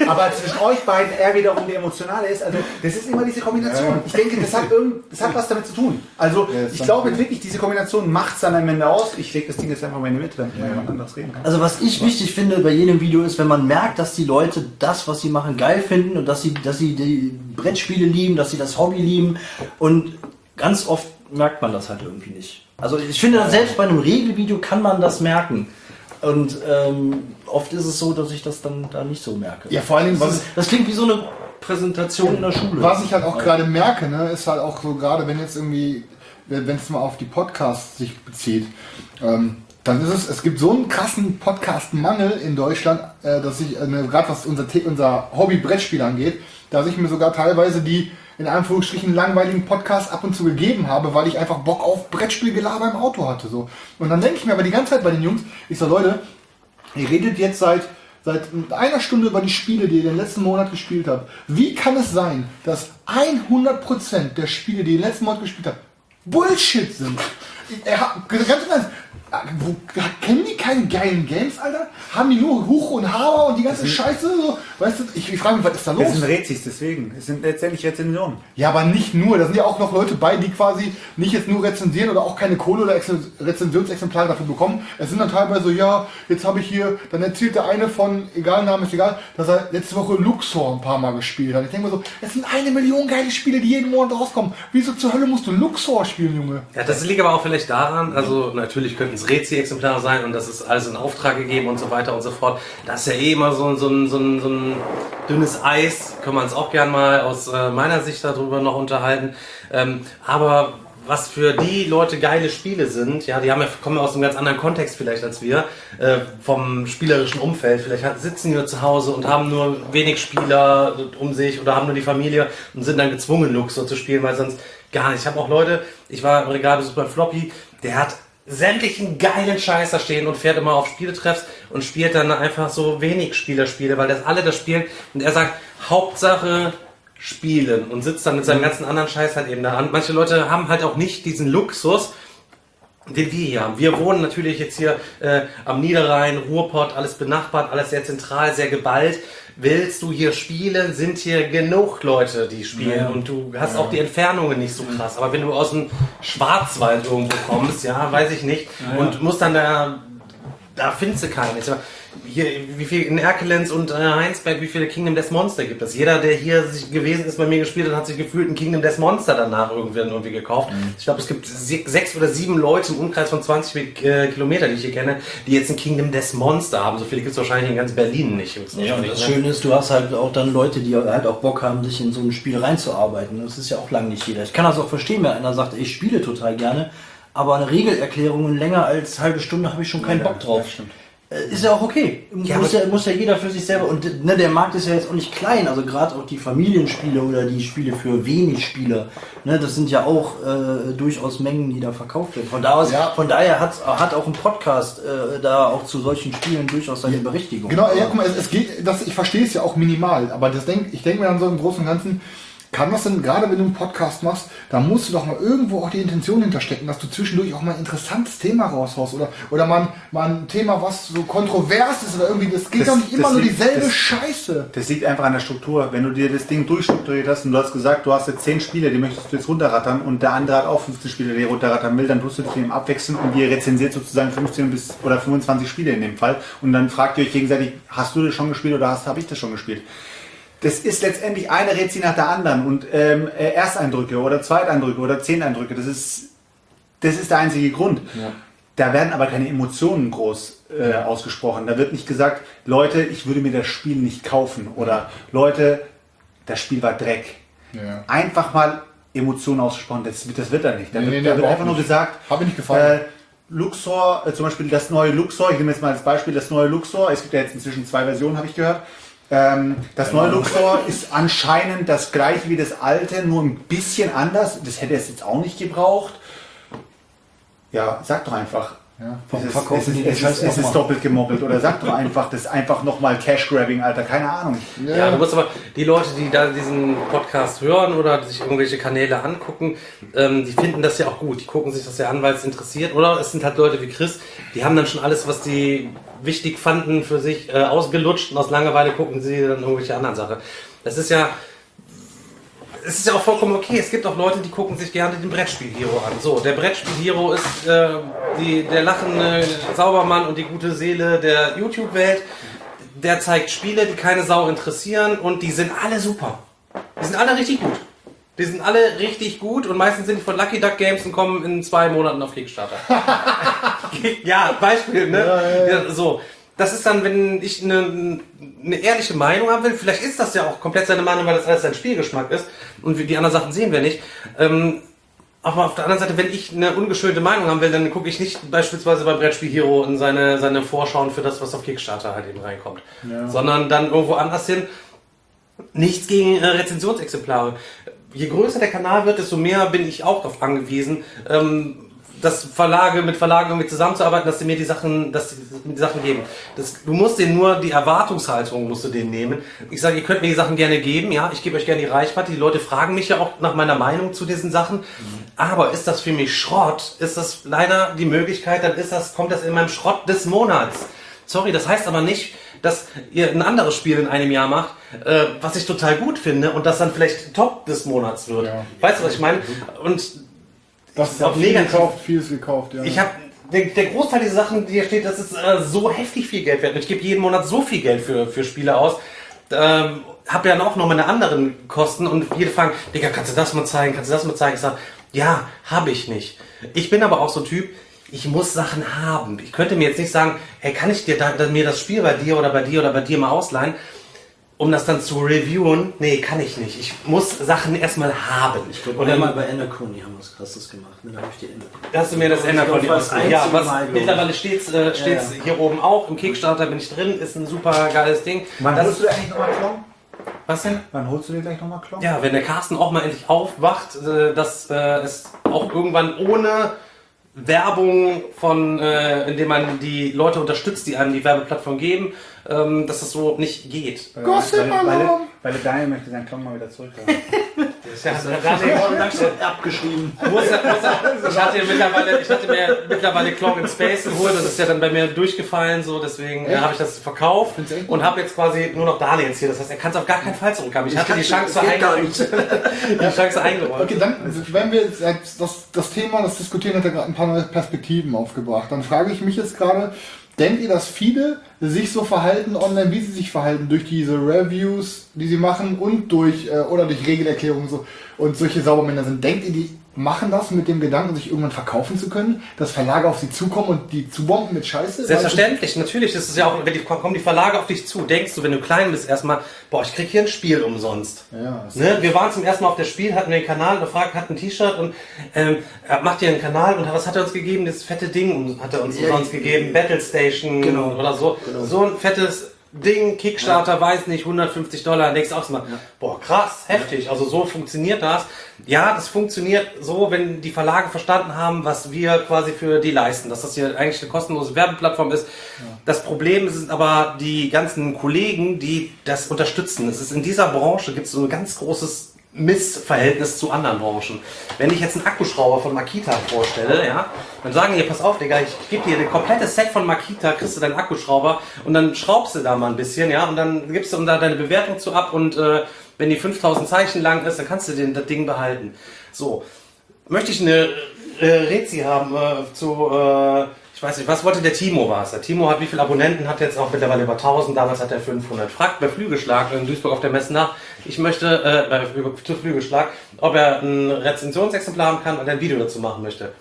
aber zwischen euch beiden er wiederum der Emotionale ist. Also das ist immer diese Kombination. Ich denke, das hat, irgend, das hat was damit zu tun. Also ich glaube wirklich, diese Kombination macht es dann am Ende aus. Ich lege das Ding jetzt einfach mal in die Mitte, damit ja. jemand anderes reden kann. Also was ich wichtig finde bei jedem Video ist, wenn man merkt, dass die Leute das, was sie machen, geil finden und dass sie, dass sie die Brettspiele lieben, dass sie das Hobby lieben, und ganz oft merkt man das halt irgendwie nicht. Also ich finde, selbst bei einem Regelvideo kann man das merken. Und ähm, oft ist es so, dass ich das dann da nicht so merke. Ja, vor allen Dingen, das, was ist, das klingt wie so eine Präsentation in der Schule. Was ich halt auch gerade merke, ne, ist halt auch so, gerade wenn jetzt irgendwie, wenn es mal auf die Podcasts sich bezieht, ähm, dann ist es, es gibt so einen krassen Podcast-Mangel in Deutschland, äh, dass ich, äh, gerade was unser, unser Hobby-Brettspiel angeht, dass ich mir sogar teilweise die in Anführungsstrichen langweiligen Podcasts ab und zu gegeben habe, weil ich einfach Bock auf Brettspielgelaber im Auto hatte. So. Und dann denke ich mir aber die ganze Zeit bei den Jungs, ich so, Leute, ihr redet jetzt seit, seit einer Stunde über die Spiele, die ihr den letzten Monat gespielt habt. Wie kann es sein, dass hundert Prozent der Spiele, die ihr den letzten Monat gespielt habt, Bullshit sind? Er hat, ganz ernst, wo, kennen die keine geilen Games, Alter? Haben die nur Huch und Haber und die ganze Scheiße? So? Weißt du, ich, ich frage mich, was ist da los? Das sind Rezis, deswegen. Es sind letztendlich Rezensionen. Ja, aber nicht nur. Da sind ja auch noch Leute bei, die quasi nicht jetzt nur rezensieren oder auch keine Kohle oder Rezensionsexemplare dafür bekommen. Es sind dann teilweise so, ja, jetzt habe ich hier, dann erzählt der eine von, egal, Name ist egal, dass er letzte Woche Luxor ein paar Mal gespielt hat. Ich denke mir so, es sind eine Million geile Spiele, die jeden Monat rauskommen. Wieso zur Hölle musst du Luxor spielen, Junge? Ja, das liegt aber auch vielleicht daran, also natürlich könnten es Rezi-Exemplare sein und das ist alles in Auftrag gegeben und so weiter und so fort. Das ist ja eh immer so, so, ein, so, ein, so ein dünnes Eis, können wir uns auch gern mal aus äh, meiner Sicht darüber noch unterhalten. Ähm, aber was für die Leute geile Spiele sind, ja, die haben ja, kommen ja aus einem ganz anderen Kontext vielleicht als wir, äh, vom spielerischen Umfeld. Vielleicht hat, sitzen die nur zu Hause und haben nur wenig Spieler um sich oder haben nur die Familie und sind dann gezwungen, Luxor zu spielen, weil sonst gar nicht. Ich habe auch Leute, ich war im Regalbesuch bei Floppy, der hat sämtlichen geilen Scheiß da stehen und fährt immer auf Spieletreffs und spielt dann einfach so wenig Spielerspiele, weil das alle das spielen und er sagt, Hauptsache spielen und sitzt dann mit seinem ganzen anderen Scheiß halt eben da an. Manche Leute haben halt auch nicht diesen Luxus, den wir hier haben. Wir wohnen natürlich jetzt hier äh, am Niederrhein, Ruhrpott, alles benachbart, alles sehr zentral, sehr geballt. Willst du hier spielen, sind hier genug Leute, die spielen ja. Und du hast ja. auch die Entfernungen nicht so krass. Aber wenn du aus dem Schwarzwald irgendwo kommst, ja, weiß ich nicht, ja, und ja. musst dann da, da findest du keinen. Hier, wie viel in Erkelenz und äh, Heinsberg, wie viele Kingdom Death Monster gibt es? Jeder, der hier sich gewesen ist, bei mir gespielt hat, hat sich gefühlt ein Kingdom Death Monster danach irgendwie, irgendwie gekauft. Mhm. Ich glaube, es gibt sechs oder sieben Leute im Umkreis von zwanzig äh, Kilometer, die ich hier kenne, die jetzt ein Kingdom Death Monster haben. So viele gibt es wahrscheinlich in ganz Berlin nicht. Ja, und das ne? Schöne ist, du hast halt auch dann Leute, die halt auch Bock haben, sich in so ein Spiel reinzuarbeiten. Das ist ja auch lange nicht jeder. Ich kann das auch verstehen, wenn einer sagt, ich spiele total gerne, aber eine Regelerklärung länger als eine halbe Stunde habe ich schon keinen ja, Bock drauf. Ist ja auch okay. Ja, muss, ja, muss ja jeder für sich selber. Und ne, der Markt ist ja jetzt auch nicht klein. Also gerade auch die Familienspiele oder die Spiele für wenig Spieler, ne, das sind ja auch äh, durchaus Mengen, die da verkauft werden. Von, da aus, ja. von daher hat's, hat auch ein Podcast äh, da auch zu solchen Spielen durchaus seine ja. Berechtigung. Genau, ja, guck mal, es, es geht, das, ich verstehe es ja auch minimal, aber das denk, ich denke mir dann so im Großen und Ganzen, kann das denn, gerade wenn du einen Podcast machst, da musst du doch mal irgendwo auch die Intention hinterstecken, dass du zwischendurch auch mal ein interessantes Thema raushaust oder, oder mal, mal ein Thema, was so kontrovers ist oder irgendwie, das geht doch nicht immer nur liegt, dieselbe das, Scheiße. Das liegt einfach an der Struktur. Wenn du dir das Ding durchstrukturiert hast und du hast gesagt, du hast jetzt zehn Spiele, die möchtest du jetzt runterrattern und der andere hat auch fünfzehn Spiele, die er runterrattern will, dann tust du das mit ihm abwechseln und ihr rezensiert sozusagen fünfzehn bis oder fünfundzwanzig Spiele in dem Fall und dann fragt ihr euch gegenseitig, hast du das schon gespielt oder hast habe ich das schon gespielt? Das ist letztendlich eine Rezi nach der anderen und ähm, Ersteindrücke oder Zweiteindrücke oder Zehnteindrücke, das ist, das ist der einzige Grund. Ja. Da werden aber keine Emotionen groß äh, ja. ausgesprochen. Da wird nicht gesagt, Leute, ich würde mir das Spiel nicht kaufen oder Leute, das Spiel war Dreck. Ja. Einfach mal Emotionen ausgesprochen, das, das wird da nicht. Da nee, wird, nee, da wird einfach nicht. Nur gesagt, habe ich nicht gefallen. Äh, Luxor, äh, zum Beispiel das neue Luxor, ich nehme jetzt mal als Beispiel das neue Luxor, es gibt ja jetzt inzwischen zwei Versionen, habe ich gehört. Das neue Luxor ist anscheinend das gleiche wie das alte, nur ein bisschen anders. Das hätte es jetzt auch nicht gebraucht. Ja, sag doch einfach. Ja. Warum Es ist, verkaufen es ist, die den es Scheiß ist, es ist nochmal? doppelt gemoppelt. Oder sag doch einfach, das ist einfach nochmal Cash-Grabbing, Alter. Keine Ahnung. Ja, du musst aber, die Leute, die da diesen Podcast hören oder sich irgendwelche Kanäle angucken, ähm, die finden das ja auch gut. Die gucken sich das ja an, weil es interessiert. Oder es sind halt Leute wie Chris, die haben dann schon alles, was die wichtig fanden für sich, äh, ausgelutscht und aus Langeweile gucken sie dann irgendwelche anderen Sachen. Das ist ja, es ist ja auch vollkommen okay. Es gibt auch Leute, die gucken sich gerne den Brettspiel-Hero an. So, der Brettspiel-Hero ist äh, die, der lachende Saubermann und die gute Seele der YouTube-Welt. Der zeigt Spiele, die keine Sau interessieren und die sind alle super. Die sind alle richtig gut. Die sind alle richtig gut und meistens sind die von Lucky Duck Games und kommen in zwei Monaten auf Kickstarter. Ja, Beispiel, ne? Ja, ja, ja. Ja, so. Das ist dann, wenn ich eine, eine ehrliche Meinung haben will, vielleicht ist das ja auch komplett seine Meinung, weil das alles sein Spielgeschmack ist und die anderen Sachen sehen wir nicht. Ähm, aber auf der anderen Seite, wenn ich eine ungeschönte Meinung haben will, dann gucke ich nicht beispielsweise beim Brettspiel Hero in seine, seine Vorschauen für das, was auf Kickstarter halt eben reinkommt. Ja. Sondern dann irgendwo anders hin. Nichts gegen äh, Rezensionsexemplare. Je größer der Kanal wird, desto mehr bin ich auch darauf angewiesen, ähm, dass Verlage mit Verlagen irgendwie zusammenzuarbeiten, dass sie mir die Sachen, dass sie mir die Sachen geben. Das, du musst denen nur die Erwartungshaltung musst du denen nehmen. Ich sage, ihr könnt mir die Sachen gerne geben, ja, ich gebe euch gerne die Reichweite. Die Leute fragen mich ja auch nach meiner Meinung zu diesen Sachen. Mhm. Aber ist das für mich Schrott? Ist das leider die Möglichkeit? Dann ist das, kommt das in meinem Schrott des Monats. Sorry, das heißt aber nicht, dass ihr ein anderes Spiel in einem Jahr macht, äh, was ich total gut finde und das dann vielleicht Top des Monats wird. Ja. Weißt du, was ich meine? Und Das ist Auf auch viel negativ. gekauft, vieles gekauft, ja. ich habe der, der Großteil dieser Sachen, die hier steht, das ist äh, so heftig viel Geld wert. Und ich gebe jeden Monat so viel Geld für, für Spiele aus. Ähm, habe ja noch noch meine anderen Kosten und jede fragen, Digga, kannst du das mal zeigen, kannst du das mal zeigen? Ich sage, ja, habe ich nicht. Ich bin aber auch so ein Typ, ich muss Sachen haben. Ich könnte mir jetzt nicht sagen, hey, kann ich dir da, da, mir das Spiel bei dir oder bei dir oder bei dir mal ausleihen, um das dann zu reviewen? Nee, kann ich nicht. Ich muss Sachen erstmal haben. Ich glaube, Und dann einmal bei Endercon, die haben was Krasses gemacht. Ne? Da habe ich die Endercon. hast du mir das ändert von Ich dir glaub, das aus. Ja, einzige was Mal, glaub ich. mittlerweile steht's, äh, steht's Ja, ja. hier oben auch. Im Kickstarter bin ich drin, ist ein super geiles Ding. Wann Das- holst du dir eigentlich nochmal Klon? was denn? Wann holst du dir gleich nochmal Klon? Ja, wenn der Carsten auch mal endlich aufwacht, äh, dass äh, es auch irgendwann ohne Werbung von, äh, indem man die Leute unterstützt, die einem die Werbeplattform geben, ähm, dass das so nicht geht. Äh, Gossip weil, weil, Alarm. weil Daniel möchte seinen Klon mal wieder zurückhaben. Ja, Abgeschrieben. Muss er, muss er, ich hatte mittlerweile, ich hatte mir mittlerweile Clock in Space geholt, das ist ja dann bei mir durchgefallen, so deswegen äh, habe ich das verkauft und habe jetzt quasi nur noch Darlehens hier. Das heißt, er kann es auf gar keinen Fall zurückhaben. Ich hatte die Chance eingeräumt. Die Chance eingeräumt. Okay, dann, wenn wir jetzt das, das Thema, das Diskutieren hat ja gerade ein paar neue Perspektiven aufgebracht, dann frage ich mich jetzt gerade, denkt ihr, dass viele sich so verhalten online, wie sie sich verhalten, durch diese Reviews, die sie machen und durch, äh, oder durch Regelerklärungen so, und solche Saubermänner sind? Denkt ihr, die machen das mit dem Gedanken, sich irgendwann verkaufen zu können, dass Verlage auf sie zukommen und die zubomben mit Scheiße? Selbstverständlich, natürlich. Das ist ja auch, wenn die, kommen die Verlage auf dich zu, denkst du, wenn du klein bist, erstmal, boah, ich krieg hier ein Spiel umsonst. Ja, das Ne? Wir waren zum ersten Mal auf der Spiel, hatten den Kanal gefragt, hatten ein T-Shirt und ähm, er macht hier einen Kanal und was hat er uns gegeben? Das fette Ding hat er uns Ja, umsonst gegeben, Battle Station Genau. oder so. Genau. So ein fettes Ding, Kickstarter, weiß nicht, hundertfünfzig Dollar, dann denkst du auch so mal, boah, krass, heftig, also so funktioniert das. Ja, das funktioniert so, wenn die Verlage verstanden haben, was wir quasi für die leisten, dass das hier eigentlich eine kostenlose Werbeplattform ist. Das Problem sind aber die ganzen Kollegen, die das unterstützen. Es ist in dieser Branche, gibt es so ein ganz großes Missverhältnis zu anderen Branchen. Wenn ich jetzt einen Akkuschrauber von Makita vorstelle, ja, dann sagen die, pass auf, Digga, ich, ich gebe dir ein komplettes Set von Makita, kriegst du deinen Akkuschrauber und dann schraubst du da mal ein bisschen, ja, und dann gibst du da deine Bewertung zu ab und äh, wenn die fünftausend Zeichen lang ist, dann kannst du den, das Ding behalten. So, möchte ich eine äh, Rezi haben äh, zu, äh, ich weiß nicht, was wollte der Timo war es? Der Timo hat wie viele Abonnenten, hat jetzt auch mittlerweile über tausend, damals hat er fünfhundert. Fragt bei Flügelschlag in Duisburg auf der Messe nach, ich möchte, äh, bei, zu Flügelschlag, ob er ein Rezensionsexemplar haben kann und ein Video dazu machen möchte.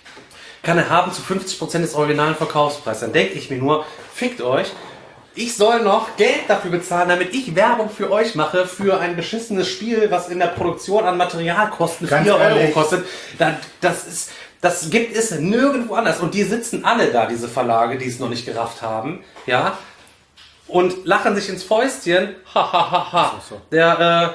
Kann er haben zu fünfzig Prozent des originalen Verkaufspreises. Dann denke ich mir nur, fickt euch, ich soll noch Geld dafür bezahlen, damit ich Werbung für euch mache, für ein beschissenes Spiel, was in der Produktion an Materialkosten Ganz vier Euro ehrlich. kostet. Da- Das ist... Das gibt es nirgendwo anders. Und die sitzen alle da, diese Verlage, die es noch nicht gerafft haben. Ja. Und lachen sich ins Fäustchen. Ha, ha, ha, ha. Der, äh,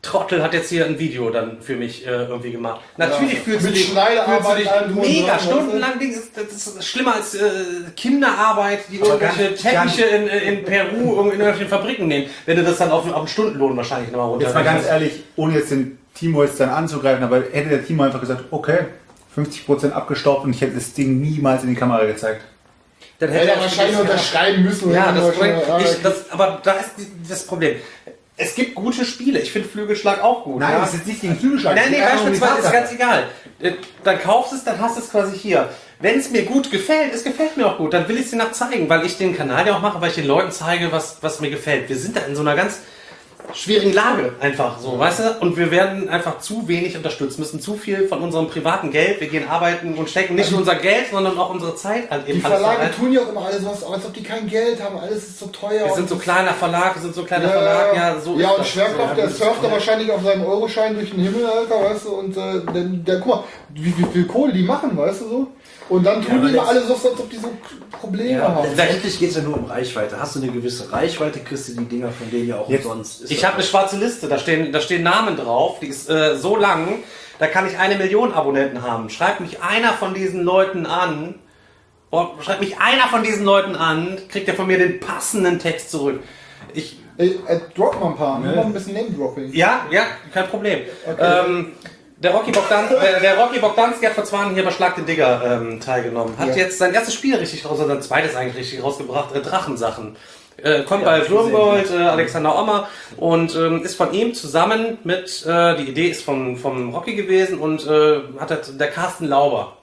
Trottel hat jetzt hier ein Video dann für mich äh, irgendwie gemacht. Natürlich Ja, fühlst du mit dich, Schneiderarbeit, fühlst du dich allem drum und mega dran, stundenlang. Ding ist, das ist schlimmer als äh, Kinderarbeit, die irgendwelche ganz- Teppiche in, in Peru in irgendwelchen Fabriken nehmen. Wenn du das dann auf, auf einen Stundenlohn wahrscheinlich nochmal runter. Jetzt mal ganz ehrlich, ohne jetzt den Timo jetzt dann anzugreifen, aber hätte der Timo einfach gesagt, okay, fünfzig Prozent abgestaubt und ich hätte das Ding niemals in die Kamera gezeigt. Dann Hätte er wahrscheinlich unterschreiben müssen. oder Ja, das, irgendwas. Ja, ich, das, aber da ist die- das Problem. Es gibt gute Spiele. Ich finde Flügelschlag auch gut. Nein, ja? das ist nicht gegen Flügelschlag. Nein, das nee, geht einfach um die beispielsweise ist Tatsache. ganz egal. Äh, Dann kaufst du es, dann hast du es quasi hier. Wenn es mir gut gefällt, es gefällt mir auch gut, dann will ich es dir nach zeigen, weil ich den Kanal ja auch mache, weil ich den Leuten zeige, was, was mir gefällt. Wir sind da in so einer ganz schwierigen Lage einfach so, weißt du? Und wir werden einfach zu wenig unterstützt, müssen zu viel von unserem privaten Geld, wir gehen arbeiten und stecken nicht nur unser Geld, sondern auch unsere Zeit halt eben Die alles da Verlage rein. tun ja auch immer alles was, als ob die kein Geld haben. Alles ist so teuer. Wir sind und so kleiner Verlag, wir sind so kleiner Ja, Verlag, ja, so ja ist und das. Schwerkraft, So, der ja. surft da wahrscheinlich auf seinem Euroschein durch den Himmel, Alter, weißt du, und äh, der, der, guck mal, wie, wie viel Kohle die machen, weißt du so? Und dann tun aber die immer letzt- alle so, als ob die so Probleme Ja, haben. letztendlich geht es ja nur um Reichweite. Hast du eine gewisse Reichweite, kriegst du die Dinger von denen ja auch Jetzt- umsonst. Ist Ich das habe eine schwarze Liste, da stehen, da stehen Namen drauf, die ist äh, so lang, da kann ich eine Million Abonnenten haben. Schreibt mich einer von diesen Leuten an, oh, schreibt mich einer von diesen Leuten an, kriegt er von mir den passenden Text zurück. Ich, Ey, äh, drop mal ein paar, nur noch ein bisschen Name-Dropping. ja, ja, kein Problem. Ähm, der Rocky Bogdan, äh, der Rocky Bogdanski hat vor zwei Jahren hier bei Schlag den Digger ähm, teilgenommen. Hat Ja. jetzt sein erstes Spiel richtig raus, oder sein zweites eigentlich richtig rausgebracht, äh, Drachensachen. Äh, kommt Ja, bei hab ich gesehen, Wurmgold, äh, Alexander Ommer und ähm, ist von ihm zusammen mit, äh, die Idee ist von, vom Rocky gewesen und äh, hat das, der Carsten Lauber.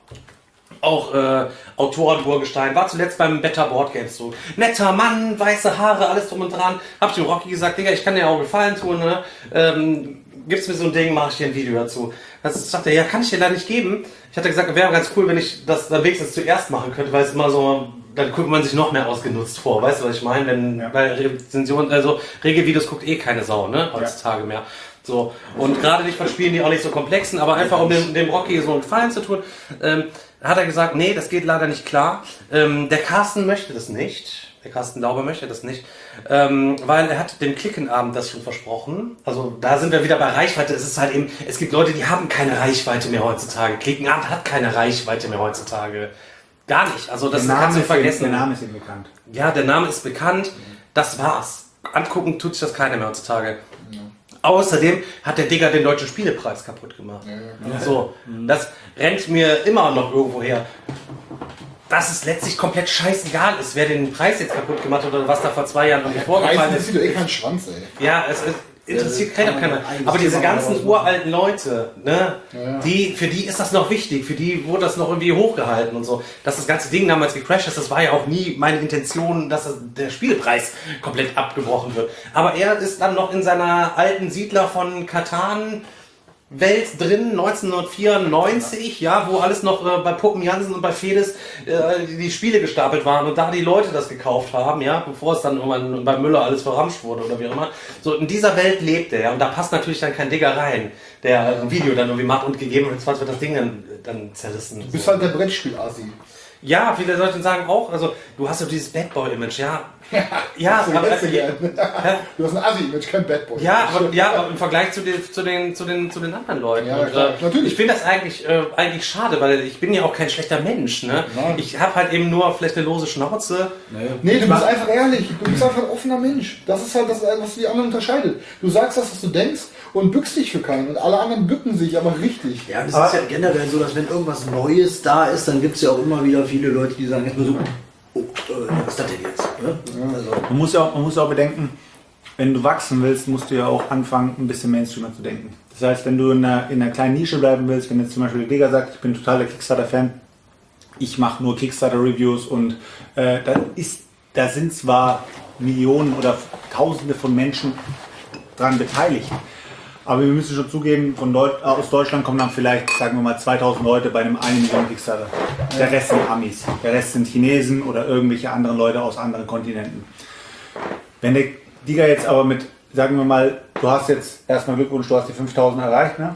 Auch äh, Autoren Urgestein, war zuletzt beim Better Board Games so. Netter Mann, weiße Haare, alles drum und dran. Hab ich dem Rocky gesagt, Digga, ich kann dir auch Gefallen tun, ne? Ähm, gibst mir so ein Ding, mache ich dir ein Video dazu. Das sagt er, ja, kann ich dir leider nicht geben. Ich hatte gesagt, wäre ganz cool, wenn ich das dann wenigstens zuerst machen könnte, weil es immer so, dann guckt man sich noch mehr ausgenutzt vor. Weißt du, was ich meine? Wenn Ja. bei Rezensionen, also Regelvideos guckt eh keine Sau, ne? Heutzutage mehr. So. Und gerade nicht von Spielen, die auch nicht so komplexen, aber einfach um dem, dem Rocky so einen Gefallen zu tun, ähm, hat er gesagt, nee, das geht leider nicht klar. Ähm, der Carsten möchte das nicht. Der Carsten Lauber möchte das nicht. Ähm, weil er hat dem Klickenabend das schon versprochen. Also da sind wir wieder bei Reichweite. Es ist halt eben, es gibt Leute, die haben keine Reichweite mehr heutzutage. Klickenabend hat keine Reichweite mehr heutzutage. Gar nicht. Also das Der kannst Name, du ist ihm, vergessen. der Name ist ihm bekannt. Ja, der Name ist bekannt. Das war's. Angucken tut sich das keiner mehr heutzutage. Außerdem hat der Digger den deutschen Spielepreis kaputt gemacht. So, das rennt mir immer noch irgendwo her. Dass es letztlich komplett scheißegal ist, wer den Preis jetzt kaputt gemacht hat oder was da vor zwei Jahren irgendwie vorgefallen Preis ist. ist wieder eh kein Schwanz, ey. Ja, es, es interessiert Ja, keiner. kann man keiner. eigentlich Aber diese Thema ganzen rausmachen. uralten Leute, ne, Ja. die, für die ist das noch wichtig, für die wurde das noch irgendwie hochgehalten und so. Dass das ganze Ding damals gecrashed ist, das war ja auch nie meine Intention, dass das, der Spielpreis komplett abgebrochen wird. Aber er ist dann noch in seiner alten Siedler von Katan Welt drin, neunzehnhundertvierundneunzig, ja, wo alles noch äh, bei Puppen Jansen und bei Fedes äh, die Spiele gestapelt waren und da die Leute das gekauft haben, ja, bevor es dann irgendwann bei Müller alles verramscht wurde oder wie auch immer. So, in dieser Welt lebt er, ja, und da passt natürlich dann kein Digger rein, der ein Video dann irgendwie macht und gegebenenfalls wird das Ding dann, dann zerrissen. Du bist so. halt der Brettspiel-Assi. Ja, viele Leute sagen auch, also du hast ja dieses Bad Boy-Image, ja. Ja, So aber, jetzt ja, gerne. Du hast ein Assi-Image, kein Bad Boy. ja, aber, ja, aber im Vergleich zu den, zu den, zu den, zu den anderen Leuten. Ja, und, klar, äh, natürlich. ich finde das eigentlich, äh, eigentlich schade, weil ich bin ja auch kein schlechter Mensch. Ne? Nein. Ich habe halt eben nur vielleicht eine lose Schnauze. Nee, du bist einfach ehrlich. Du bist einfach ein offener Mensch. Das ist halt das, was die anderen unterscheidet. Du sagst das, was du denkst und bückst dich für keinen. Und alle anderen bücken sich, aber richtig. Ja, das ist ja generell so, dass wenn irgendwas Neues da ist, dann gibt es ja auch immer wieder viele Leute, die sagen jetzt nur so, oh, äh, was ist das denn jetzt? Ne? Also, Man muss ja auch, man muss ja auch bedenken, wenn du wachsen willst, musst du ja auch anfangen, ein bisschen Mainstreamer zu denken. Das heißt, wenn du in einer, in einer kleinen Nische bleiben willst, wenn jetzt zum Beispiel der Digger sagt, ich bin totaler Kickstarter-Fan, ich mache nur Kickstarter-Reviews und äh, da, ist, da sind zwar Millionen oder Tausende von Menschen dran beteiligt, aber wir müssen schon zugeben, von Deut aus Deutschland kommen dann vielleicht, sagen wir mal, zweitausend Leute bei einem eine Million Kickstarter. Der Rest sind Amis, der Rest sind Chinesen oder irgendwelche anderen Leute aus anderen Kontinenten. Wenn der Digger jetzt aber mit, sagen wir mal, du hast jetzt erstmal Glückwunsch, du hast die fünftausend erreicht, ne?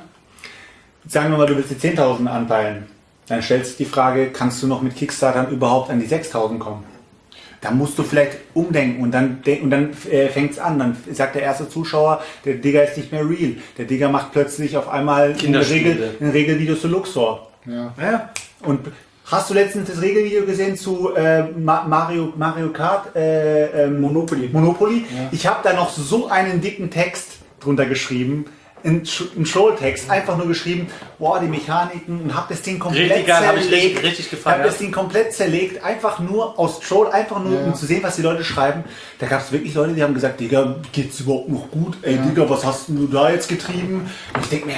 Sagen wir mal, du willst die zehntausend anpeilen. Dann stellt sich die Frage, kannst du noch mit Kickstartern überhaupt an die sechstausend kommen? da musst du vielleicht umdenken und dann, und dann äh, fängt es an. Dann sagt der erste Zuschauer, der Digger ist nicht mehr real. Der Digger macht plötzlich auf einmal ein Regel, ein Regelvideo zu Luxor. Ja. Ja. Und hast du letztens das Regelvideo gesehen zu äh, Mario, Mario Kart äh, ähm, Monopoly? Monopoly? Ja. Ich habe da noch so einen dicken Text drunter geschrieben. Ein Trolltext, einfach nur geschrieben, boah, die Mechaniken, und hab das Ding komplett Richtig geil, hab ich zerlegt. richtig, richtig gefeiert. Hab das Ding komplett zerlegt, einfach nur aus Troll, einfach nur Ja. um zu sehen, was die Leute schreiben. Da gab es wirklich Leute, die haben gesagt, Digga, geht's überhaupt noch gut? Ey, Ja. Digga, was hast denn du da jetzt getrieben? Und ich denke mir,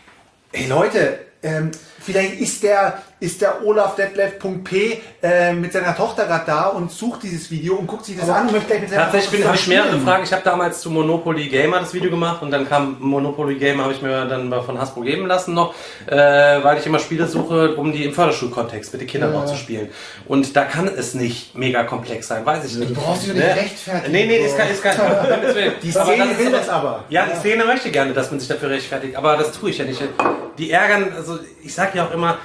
ey Leute, ähm, vielleicht ist der, ist der Olaf Detlef.p äh, mit seiner Tochter gerade da und sucht dieses Video und guckt sich das an und möchte gleich mit seiner Tatsächlich Tochter habe ich mehrere spielen. Fragen. Ich habe damals zu Monopoly Gamer das Video gemacht und dann kam Monopoly Gamer, habe ich mir dann von Hasbro geben lassen noch, äh, weil ich immer Spiele suche, um die im Förderschulkontext mit den Kindern Ja. auch zu spielen. Und da kann es nicht mega komplex sein, weiß ich nicht. Du brauchst dich doch nicht rechtfertigen. Nee, nee, ist kein, ist kein, Die Szene will das aber. Ja, die Szene möchte gerne, dass man sich dafür rechtfertigt, aber das tue ich ja nicht. Die ärgern, also ich sag ja auch immer,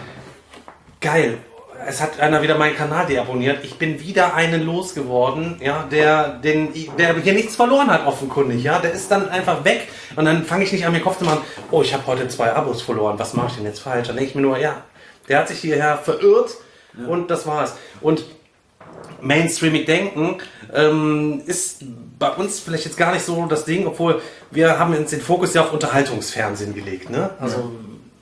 geil, es hat einer wieder meinen Kanal deabonniert. Ich bin wieder einen losgeworden, ja, der, den, der hier nichts verloren hat, offenkundig, ja. Der ist dann einfach weg und dann fange ich nicht an, mir Kopf zu machen, oh, ich habe heute zwei Abos verloren, was mache ich denn jetzt falsch? Dann denke ich mir nur, ja, der hat sich hierher verirrt ja. Und das war's. Und mainstreamig denken ähm, ist bei uns vielleicht jetzt gar nicht so das Ding, obwohl wir haben uns den Fokus ja auf Unterhaltungsfernsehen gelegt, ne? Also ja.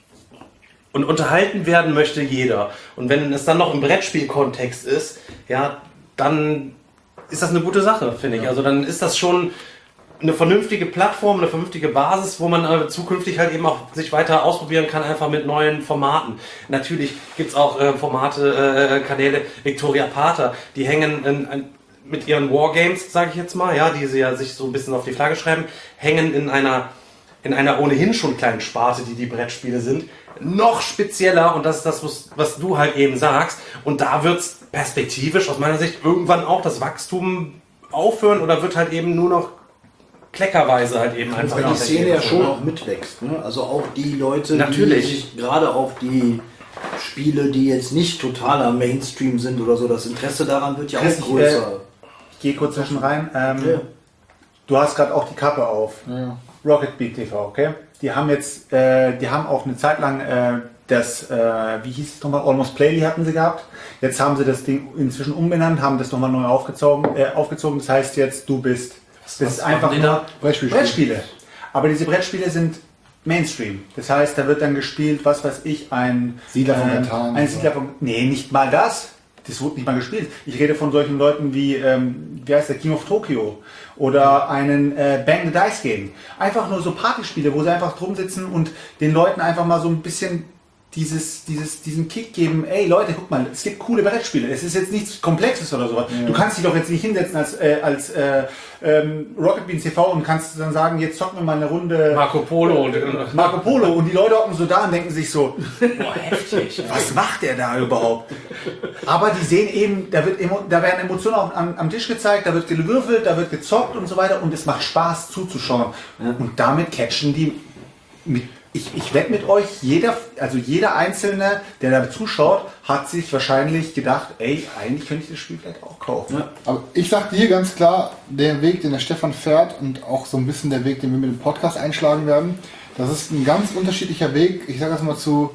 Und unterhalten werden möchte jeder. Und wenn es dann noch im Brettspielkontext ist, ja, dann ist das eine gute Sache, finde ich. Ja. Also dann ist das schon eine vernünftige Plattform, eine vernünftige Basis, wo man äh, zukünftig halt eben auch sich weiter ausprobieren kann, einfach mit neuen Formaten. Natürlich gibt es auch äh, Formate, äh, Kanäle, Victoria Pater, die hängen in, in, mit ihren Wargames, sage ich jetzt mal, ja, die sie ja sich so ein bisschen auf die Flagge schreiben, hängen in einer, in einer ohnehin schon kleinen Sparte, die die Brettspiele sind, noch spezieller, und das ist das, was, was du halt eben sagst, und da wird es perspektivisch aus meiner Sicht irgendwann auch das Wachstum aufhören oder wird halt eben nur noch kleckerweise halt eben einfach Weil die noch Szene ja schon ne? auch mitwächst. Ne? Also auch die Leute, Natürlich. die sich gerade auf die Spiele, die jetzt nicht totaler Mainstream sind oder so, das Interesse daran wird ja Chris, auch größer. Ich, äh, ich gehe kurz zwischen rein. Ähm, ja. Du hast gerade auch die Kappe auf. Ja. Rocket Beat T V, okay? Die haben jetzt, äh, die haben auch eine Zeit lang äh, das, äh, wie hieß es nochmal, Almost Playly hatten sie gehabt. Jetzt haben sie das Ding inzwischen umbenannt, haben das nochmal neu aufgezogen, äh, aufgezogen. Das heißt jetzt, du bist, das ist einfach nur Brettspiele. Brettspiele. Aber diese Brettspiele sind Mainstream. Das heißt, da wird dann gespielt, was weiß ich, ein Siedler von äh, Catan. ein Siedler von, nee, nicht mal das. Das wurde nicht mal gespielt. Ich rede von solchen Leuten wie, ähm, wie heißt der, King of Tokyo oder einen äh, Bang the Dice Game. Einfach nur so Partyspiele, wo sie einfach drum sitzen und den Leuten einfach mal so ein bisschen dieses, dieses, diesen Kick geben, ey Leute, guck mal, es gibt coole Brettspiele. Es ist jetzt nichts Komplexes oder sowas. Ja. Du kannst dich doch jetzt nicht hinsetzen als, äh, als äh, ähm, Rocket Beans T V und kannst dann sagen, jetzt zocken wir mal eine Runde Marco Polo und Marco Polo und die Leute hocken so da und denken sich so, boah, heftig. was macht der da überhaupt? Aber die sehen eben, da, wird, da werden Emotionen auch am, am Tisch gezeigt, da wird gewürfelt, da wird gezockt und so weiter und es macht Spaß zuzuschauen. Ja. Und damit catchen die mit. Ich, ich wette mit euch, jeder, also jeder Einzelne, der da zuschaut, hat sich wahrscheinlich gedacht, ey, eigentlich könnte ich das Spiel vielleicht auch kaufen. Ja. Aber ich sag dir ganz klar, der Weg, den der Stefan fährt und auch so ein bisschen der Weg, den wir mit dem Podcast einschlagen werden, das ist ein ganz unterschiedlicher Weg. Ich sage das mal zu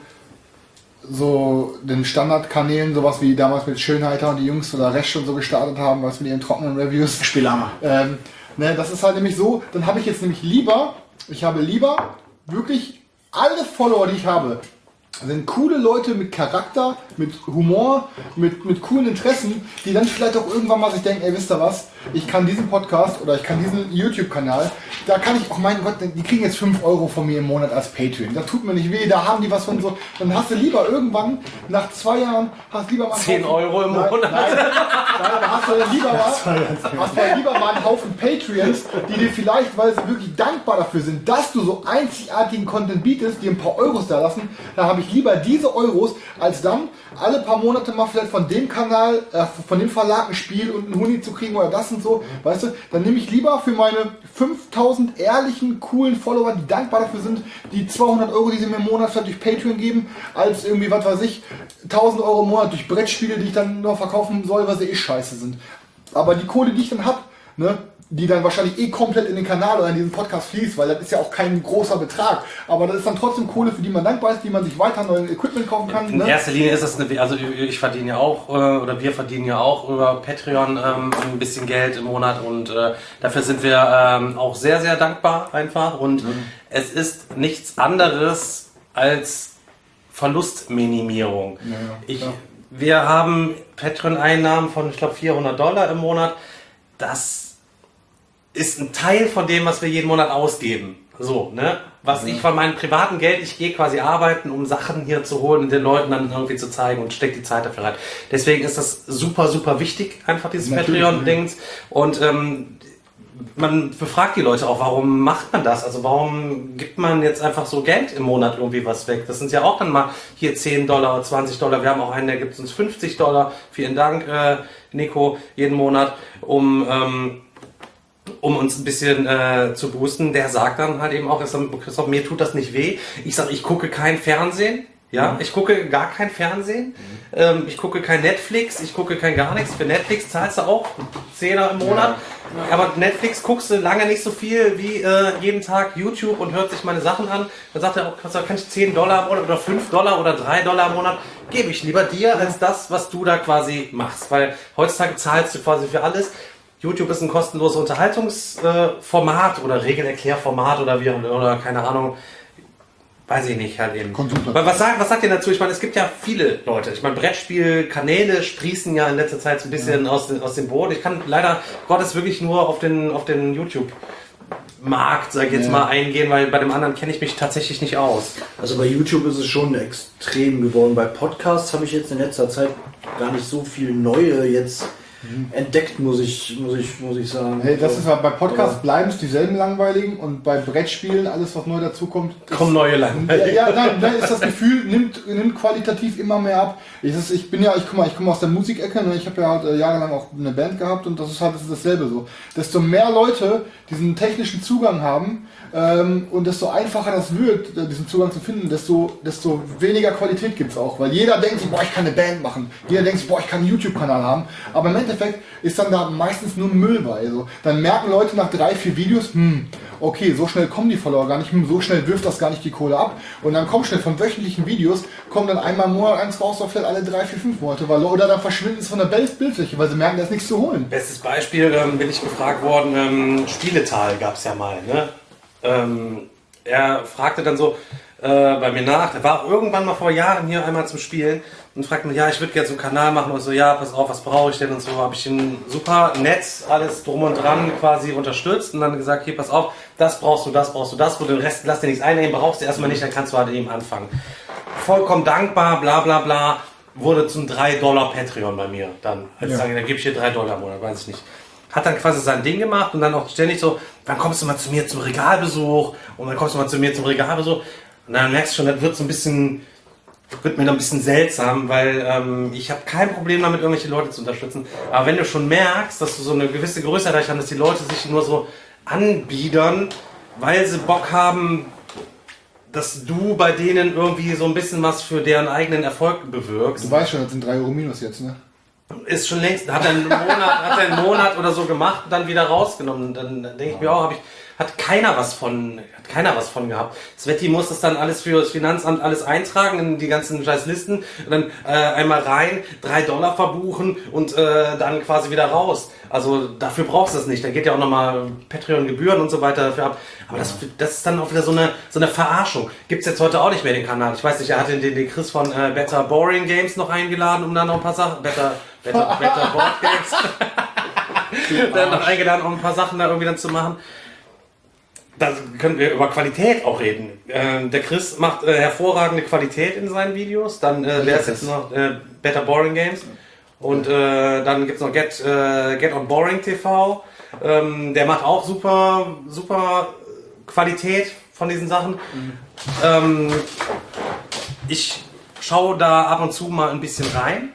so den Standardkanälen, sowas wie damals mit Schönheiter und die Jungs oder Recht und so gestartet haben, was mit ihren trockenen Reviews. Spielhammer. Ähm, ne, das ist halt nämlich so, dann habe ich jetzt nämlich lieber, ich habe lieber wirklich alle Follower, die ich habe, sind coole Leute mit Charakter, mit Humor, mit, mit coolen Interessen, die dann vielleicht auch irgendwann mal sich denken, ey, wisst ihr was, ich kann diesen Podcast oder ich kann diesen YouTube-Kanal, da kann ich auch, mein Gott, die kriegen jetzt fünf Euro von mir im Monat als Patreon. Das tut mir nicht weh, da haben die was von so, dann hast du lieber irgendwann, nach zwei Jahren, hast lieber mal... zehn Euro im Monat? Nein, nein, nein, aber hast du dann lieber mal, hast du dann lieber mal einen Haufen Patreons, die dir vielleicht, weil sie wirklich dankbar dafür sind, dass du so einzigartigen Content bietest, dir ein paar Euros da lassen, da habe ich lieber diese Euros, als dann alle paar Monate mal vielleicht von dem Kanal, äh, von dem Verlag ein Spiel und einen Huni zu kriegen oder das und so, weißt du, dann nehme ich lieber für meine fünftausend ehrlichen, coolen Follower, die dankbar dafür sind, die zweihundert Euro, die sie mir im Monat vielleicht durch Patreon geben, als irgendwie, was weiß ich, tausend Euro im Monat durch Brettspiele, die ich dann noch verkaufen soll, weil sie eh scheiße sind. Aber die Kohle, die ich dann habe, ne, die dann wahrscheinlich eh komplett in den Kanal oder in diesen Podcast fließt, weil das ist ja auch kein großer Betrag. Aber das ist dann trotzdem Kohle, für die man dankbar ist, die man sich weiter neuen Equipment kaufen kann. In ne? erster Linie ist das eine, also ich verdiene ja auch, äh, oder wir verdienen ja auch über Patreon ähm, ein bisschen Geld im Monat und äh, dafür sind wir ähm, auch sehr, sehr dankbar einfach. Und mhm. es ist nichts anderes als Verlustminimierung. Ja, ja, ich, ja. Wir haben Patreon-Einnahmen von, ich glaube, vierhundert Dollar im Monat. Das ist ein Teil von dem, was wir jeden Monat ausgeben. So, ne? Was ja. ich von meinem privaten Geld, ich gehe quasi arbeiten, um Sachen hier zu holen und den Leuten dann irgendwie zu zeigen und stecke die Zeit dafür rein. Deswegen ist das super, super wichtig, einfach dieses Patreon-Dings. Und ähm, man befragt die Leute auch, warum macht man das? Also warum gibt man jetzt einfach so Geld im Monat irgendwie was weg? Das sind ja auch dann mal hier zehn Dollar, zwanzig Dollar. Wir haben auch einen, der gibt uns fünfzig Dollar. Vielen Dank, äh, Nico, jeden Monat, um... Ähm, um uns ein bisschen äh, zu boosten. Der sagt dann halt eben auch, Christoph, mir tut das nicht weh. Ich sage, ich gucke kein Fernsehen. Ja, mhm. ich gucke gar kein Fernsehen. Mhm. Ähm, ich gucke kein Netflix. Ich gucke kein gar nichts. Für Netflix zahlst du auch Zehner im Monat. Ja. Aber Netflix guckst du lange nicht so viel wie äh, jeden Tag YouTube und hört sich meine Sachen an. Dann sagt er auch, kann ich zehn Dollar im Monat oder fünf Dollar oder drei Dollar im Monat gebe ich lieber dir als das, was du da quasi machst. Weil heutzutage zahlst du quasi für alles. YouTube ist ein kostenloses Unterhaltungsformat äh, oder Regelerklärformat oder wie oder keine Ahnung, weiß ich nicht halt eben. Was sagt, was sagt ihr dazu? Ich meine, es gibt ja viele Leute. Ich meine, Brettspielkanäle sprießen ja in letzter Zeit so ein bisschen ja. aus, aus dem Boden. Ich kann leider Gottes wirklich nur auf den, auf den YouTube-Markt, sag ich jetzt ja. mal, eingehen, weil bei dem anderen kenne ich mich tatsächlich nicht aus. Also bei YouTube ist es schon extrem geworden. Bei Podcasts habe ich jetzt in letzter Zeit gar nicht so viel neue jetzt entdeckt, muss ich, muss ich, muss ich sagen. Hey, das ist halt bei Podcasts bleiben es dieselben langweiligen und bei Brettspielen, alles was neu dazukommt, kommen neue langweilige. Ja, ja nein, nein, ist das Gefühl, nimmt, nimmt qualitativ immer mehr ab. Ich, ist, ich bin ja, ich guck mal, ich komme aus der Musikecke, ne? Ich habe ja halt äh, jahrelang auch eine Band gehabt und das ist halt das ist dasselbe so. Desto mehr Leute diesen technischen Zugang haben ähm, und desto einfacher das wird, diesen Zugang zu finden, desto, desto weniger Qualität gibt es auch. Weil jeder denkt sich, boah, ich kann eine Band machen. Jeder denkt sich, boah, ich kann einen YouTube-Kanal haben. Aber im Endeffekt ist dann da meistens nur Müll bei. Also, dann merken Leute nach drei, vier Videos, hm, okay, so schnell kommen die Follower gar nicht, hm, so schnell wirft das gar nicht die Kohle ab. Und dann kommt schnell von wöchentlichen Videos, kommen dann einmal im Monat eins raus, oder vielleicht alle drei, vier, fünf Monate. Weil, oder dann verschwinden es von der Bildfläche, weil sie merken, da ist nichts zu holen. Bestes Beispiel, ähm, bin ich gefragt worden, ähm, Spieletal gab es ja mal, ne? Ähm, er fragte dann so äh, bei mir nach, er war auch irgendwann mal vor Jahren hier einmal zum Spielen und fragte mich, ja, ich würde gerne so einen Kanal machen und so, ja, pass auf, was brauche ich denn und so, habe ich ihn super Netz, alles drum und dran quasi unterstützt und dann gesagt, hier, pass auf, das brauchst du, das brauchst du, das, wo den Rest, lass dir nichts einnehmen, brauchst du erstmal nicht, dann kannst du halt eben anfangen. Vollkommen dankbar, bla bla bla, wurde zum drei Dollar Patreon bei mir dann. Als ja. Sagen, dann gebe ich dir drei Dollar im Monat, weiß ich nicht. Hat dann quasi sein Ding gemacht und dann auch ständig so, wann kommst du mal zu mir zum Regalbesuch und dann kommst du mal zu mir zum Regalbesuch und dann merkst du schon, das wird so ein bisschen, wird mir dann ein bisschen seltsam, weil ähm, ich habe kein Problem damit, irgendwelche Leute zu unterstützen, aber wenn du schon merkst, dass du so eine gewisse Größe erreicht hast, dass die Leute sich nur so anbiedern, weil sie Bock haben, dass du bei denen irgendwie so ein bisschen was für deren eigenen Erfolg bewirkst. Du weißt schon, das sind drei Euro minus jetzt, ne? Ist schon längst, hat er einen Monat, hat er einen Monat oder so gemacht und dann wieder rausgenommen. Dann denke ich mir auch, hab ich, hat keiner was von, hat keiner was von gehabt. Sveti muss das dann alles für das Finanzamt alles eintragen in die ganzen scheiß Listen und dann äh, einmal rein, drei Dollar verbuchen und äh, dann quasi wieder raus. Also dafür brauchst du es nicht. Da geht ja auch nochmal Patreon-Gebühren und so weiter dafür ab. Aber das, das ist dann auch wieder so eine, so eine Verarschung. Gibt's jetzt heute auch nicht mehr den Kanal. Ich weiß nicht, er hat den, den Chris von äh, Better Boring Games noch eingeladen, um dann noch ein paar Sachen, Better, Better, Better Board Games, dann noch eingeladen, um ein paar Sachen da irgendwie dann zu machen. Da können wir über Qualität auch reden. Äh, der Chris macht äh, hervorragende Qualität in seinen Videos. Dann äh, wer ist jetzt noch äh, Better Boring Games. Und äh, dann gibt es noch Get, äh, Get on Boring T V. Ähm, der macht auch super, super Qualität von diesen Sachen. Mhm. Ähm, ich schaue da ab und zu mal ein bisschen rein.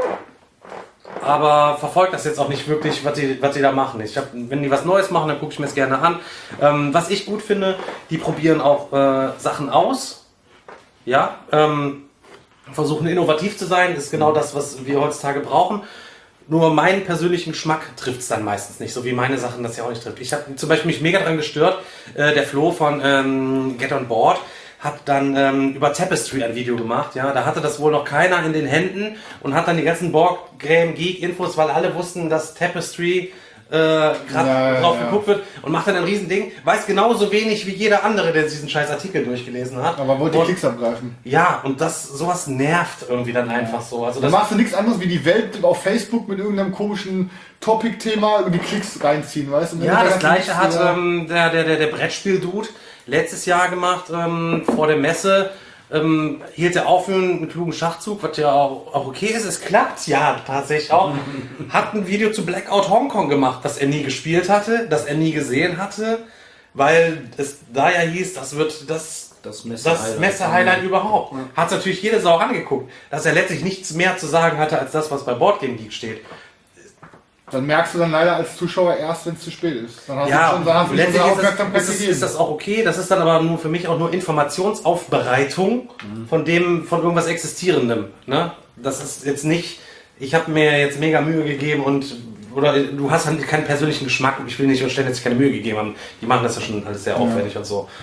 Aber verfolgt das jetzt auch nicht wirklich, was die, was die da machen. Ich hab, wenn die was Neues machen, dann gucke ich mir das gerne an. Ähm, was ich gut finde, die probieren auch äh, Sachen aus. Ja, ähm, versuchen innovativ zu sein. Das ist genau das, was wir heutzutage brauchen. Nur meinen persönlichen Geschmack trifft es dann meistens nicht, so wie meine Sachen das ja auch nicht trifft. Ich habe zum Beispiel mich mega dran gestört, äh, der Flo von ähm, Get on Board hat dann ähm, über Tapestry ein Video gemacht, ja, da hatte das wohl noch keiner in den Händen und hat dann die ganzen Borg, Game, Geek Infos, weil alle wussten, dass Tapestry äh, gerade Ja, drauf ja. geguckt wird und macht dann ein Riesending, weiß genauso wenig wie jeder andere, der diesen scheiß Artikel durchgelesen hat. Aber wollte die Und- Klicks abgreifen. Ja, und das, sowas nervt irgendwie dann einfach so. Also Dann das machst du nichts anderes wie die Welt auf Facebook mit irgendeinem komischen Topic-Thema über die Klicks reinziehen, weißt du? Und Ja, dann das ganze gleiche hat Klicks, ja. ähm, der, der, der, der Brettspiel-Dude letztes Jahr gemacht, ähm, vor der Messe. Ähm, hielt er auf für einen klugen Schachzug, was ja auch, auch okay ist. Es klappt ja tatsächlich auch. Hat ein Video zu Blackout Hongkong gemacht, das er nie gespielt hatte, das er nie gesehen hatte, weil es da ja hieß, das wird das, Das das Messe-Highlight. Messe-Highlight überhaupt. Hat es natürlich jede Sau angeguckt, dass er letztlich nichts mehr zu sagen hatte, als das, was bei Boardgame Geek steht. Dann merkst du dann leider als Zuschauer erst, wenn es zu spät ist. Dann hast Ja, du schon, dann hast du schon letztlich so ist, das, Aufmerksamkeit ist, das, gegeben. ist das auch okay. Das ist dann aber nur für mich auch nur Informationsaufbereitung von dem, von irgendwas Existierendem. Ne? Das ist jetzt nicht, ich habe mir jetzt mega Mühe gegeben und oder du hast halt keinen persönlichen Geschmack. Ich will nicht unterstellen, dass sie keine Mühe gegeben haben. Die machen das ja schon alles sehr aufwendig und so.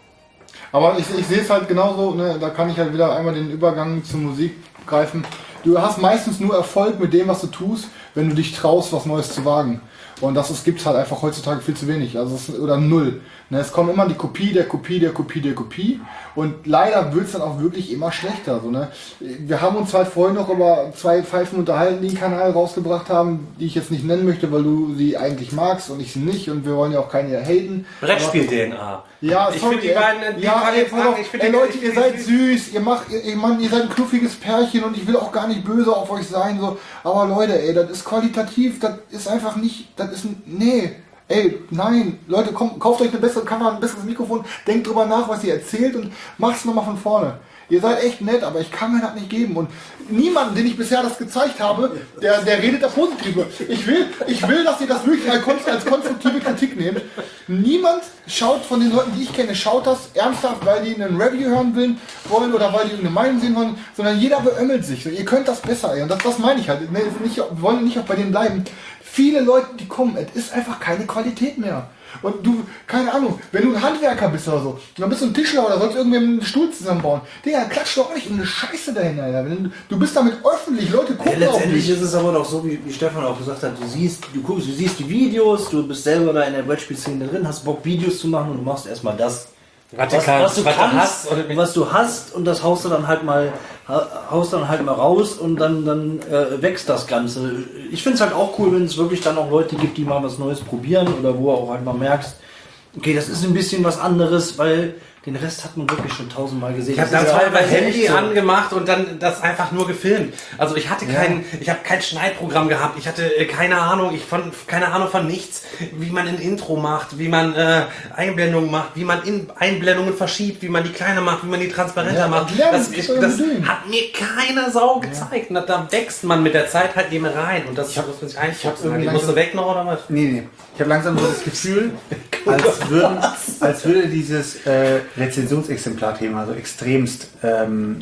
Aber ich, ich sehe es halt genauso, ne, da kann ich halt wieder einmal den Übergang zur Musik greifen. Du hast meistens nur Erfolg mit dem, was du tust, wenn du dich traust, was Neues zu wagen. Und das gibt es halt einfach heutzutage viel zu wenig, also es, oder null. Ne, es kommt immer die Kopie der Kopie der Kopie der Kopie und leider wird es dann auch wirklich immer schlechter. So, ne? Wir haben uns halt vorhin noch über zwei Pfeifen unterhalten, die einen Kanal rausgebracht haben, die ich jetzt nicht nennen möchte, weil du sie eigentlich magst und ich sie nicht und wir wollen ja auch keine haten. Brettspiel-D N A. Ja, Ich sorry, finde die ey. beiden, die ja, kann ey, jetzt pass sagen, auf, ich finde ey die- Leute, ich ihr finde seid die- süß, ihr macht, ihr, ich Mann, ihr seid ein knuffiges Pärchen und ich will auch gar nicht böse auf euch sein, so, aber Leute, ey, das ist qualitativ, das ist einfach nicht, das ist, ein- nee, ey, nein, Leute, kommt, kauft euch eine bessere Kamera, ein besseres Mikrofon, denkt drüber nach, was ihr erzählt und macht's nochmal von vorne. Ihr seid echt nett, aber ich kann mir das nicht geben. Und niemanden, den ich bisher das gezeigt habe, der, der redet da positive. Ich will, ich will, dass ihr das wirklich als, konst- als konstruktive Kritik nehmt. Niemand schaut von den Leuten, die ich kenne, schaut das ernsthaft, weil die einen Review hören will, wollen oder weil die irgendeine Meinung sehen wollen, sondern jeder beömmelt sich. Und ihr könnt das besser, ey. Und das, das meine ich halt. Ne, nicht, wir wollen nicht auch bei denen bleiben. Viele Leute, die kommen, es ist einfach keine Qualität mehr. Und du, keine Ahnung, wenn du ein Handwerker bist oder so, dann bist du ein Tischler oder sollst irgendwie einen Stuhl zusammenbauen. Digga, klatsch doch auch nicht in eine Scheiße dahin, Alter. Wenn du, du bist damit öffentlich, Leute Ja, gucken auf letztendlich dich. ist es aber doch so, wie, wie Stefan auch gesagt hat, du siehst, du guckst, du siehst die Videos, du bist selber da in der Brettspielszene drin, hast Bock Videos zu machen und du machst erstmal das, Was du was, kannst, was du was du kannst, hast, oder- was du hast und das haust du dann halt mal, ha- haust dann halt mal raus und dann, dann äh, wächst das Ganze. Ich finde es halt auch cool, wenn es wirklich dann auch Leute gibt, die mal was Neues probieren oder wo auch halt mal merkst, okay, das ist ein bisschen was anderes, weil den Rest hat man wirklich schon tausendmal gesehen. Ich habe Das dann ist teilweise teilweise Handy echt so. angemacht und dann das einfach nur gefilmt. Also ich hatte kein, ich habe kein Schneidprogramm gehabt. Ich hatte äh, keine Ahnung, ich von keine Ahnung von nichts, wie man ein Intro macht, wie man äh, Einblendungen macht, wie man in Einblendungen verschiebt, wie man die kleiner macht, wie man die transparenter Ja, macht. lernen, Das, das ich, soll das man tun. hat mir keine Sau gezeigt. Und da wächst man mit der Zeit halt eben rein und das muss man sich einschätzen. irgendwie Die musst du langsam- weg noch oder was? Nee, nee. Ich habe langsam so das Gefühl, als, würden, als würde dieses äh, Rezensionsexemplar-Thema so extremst ähm,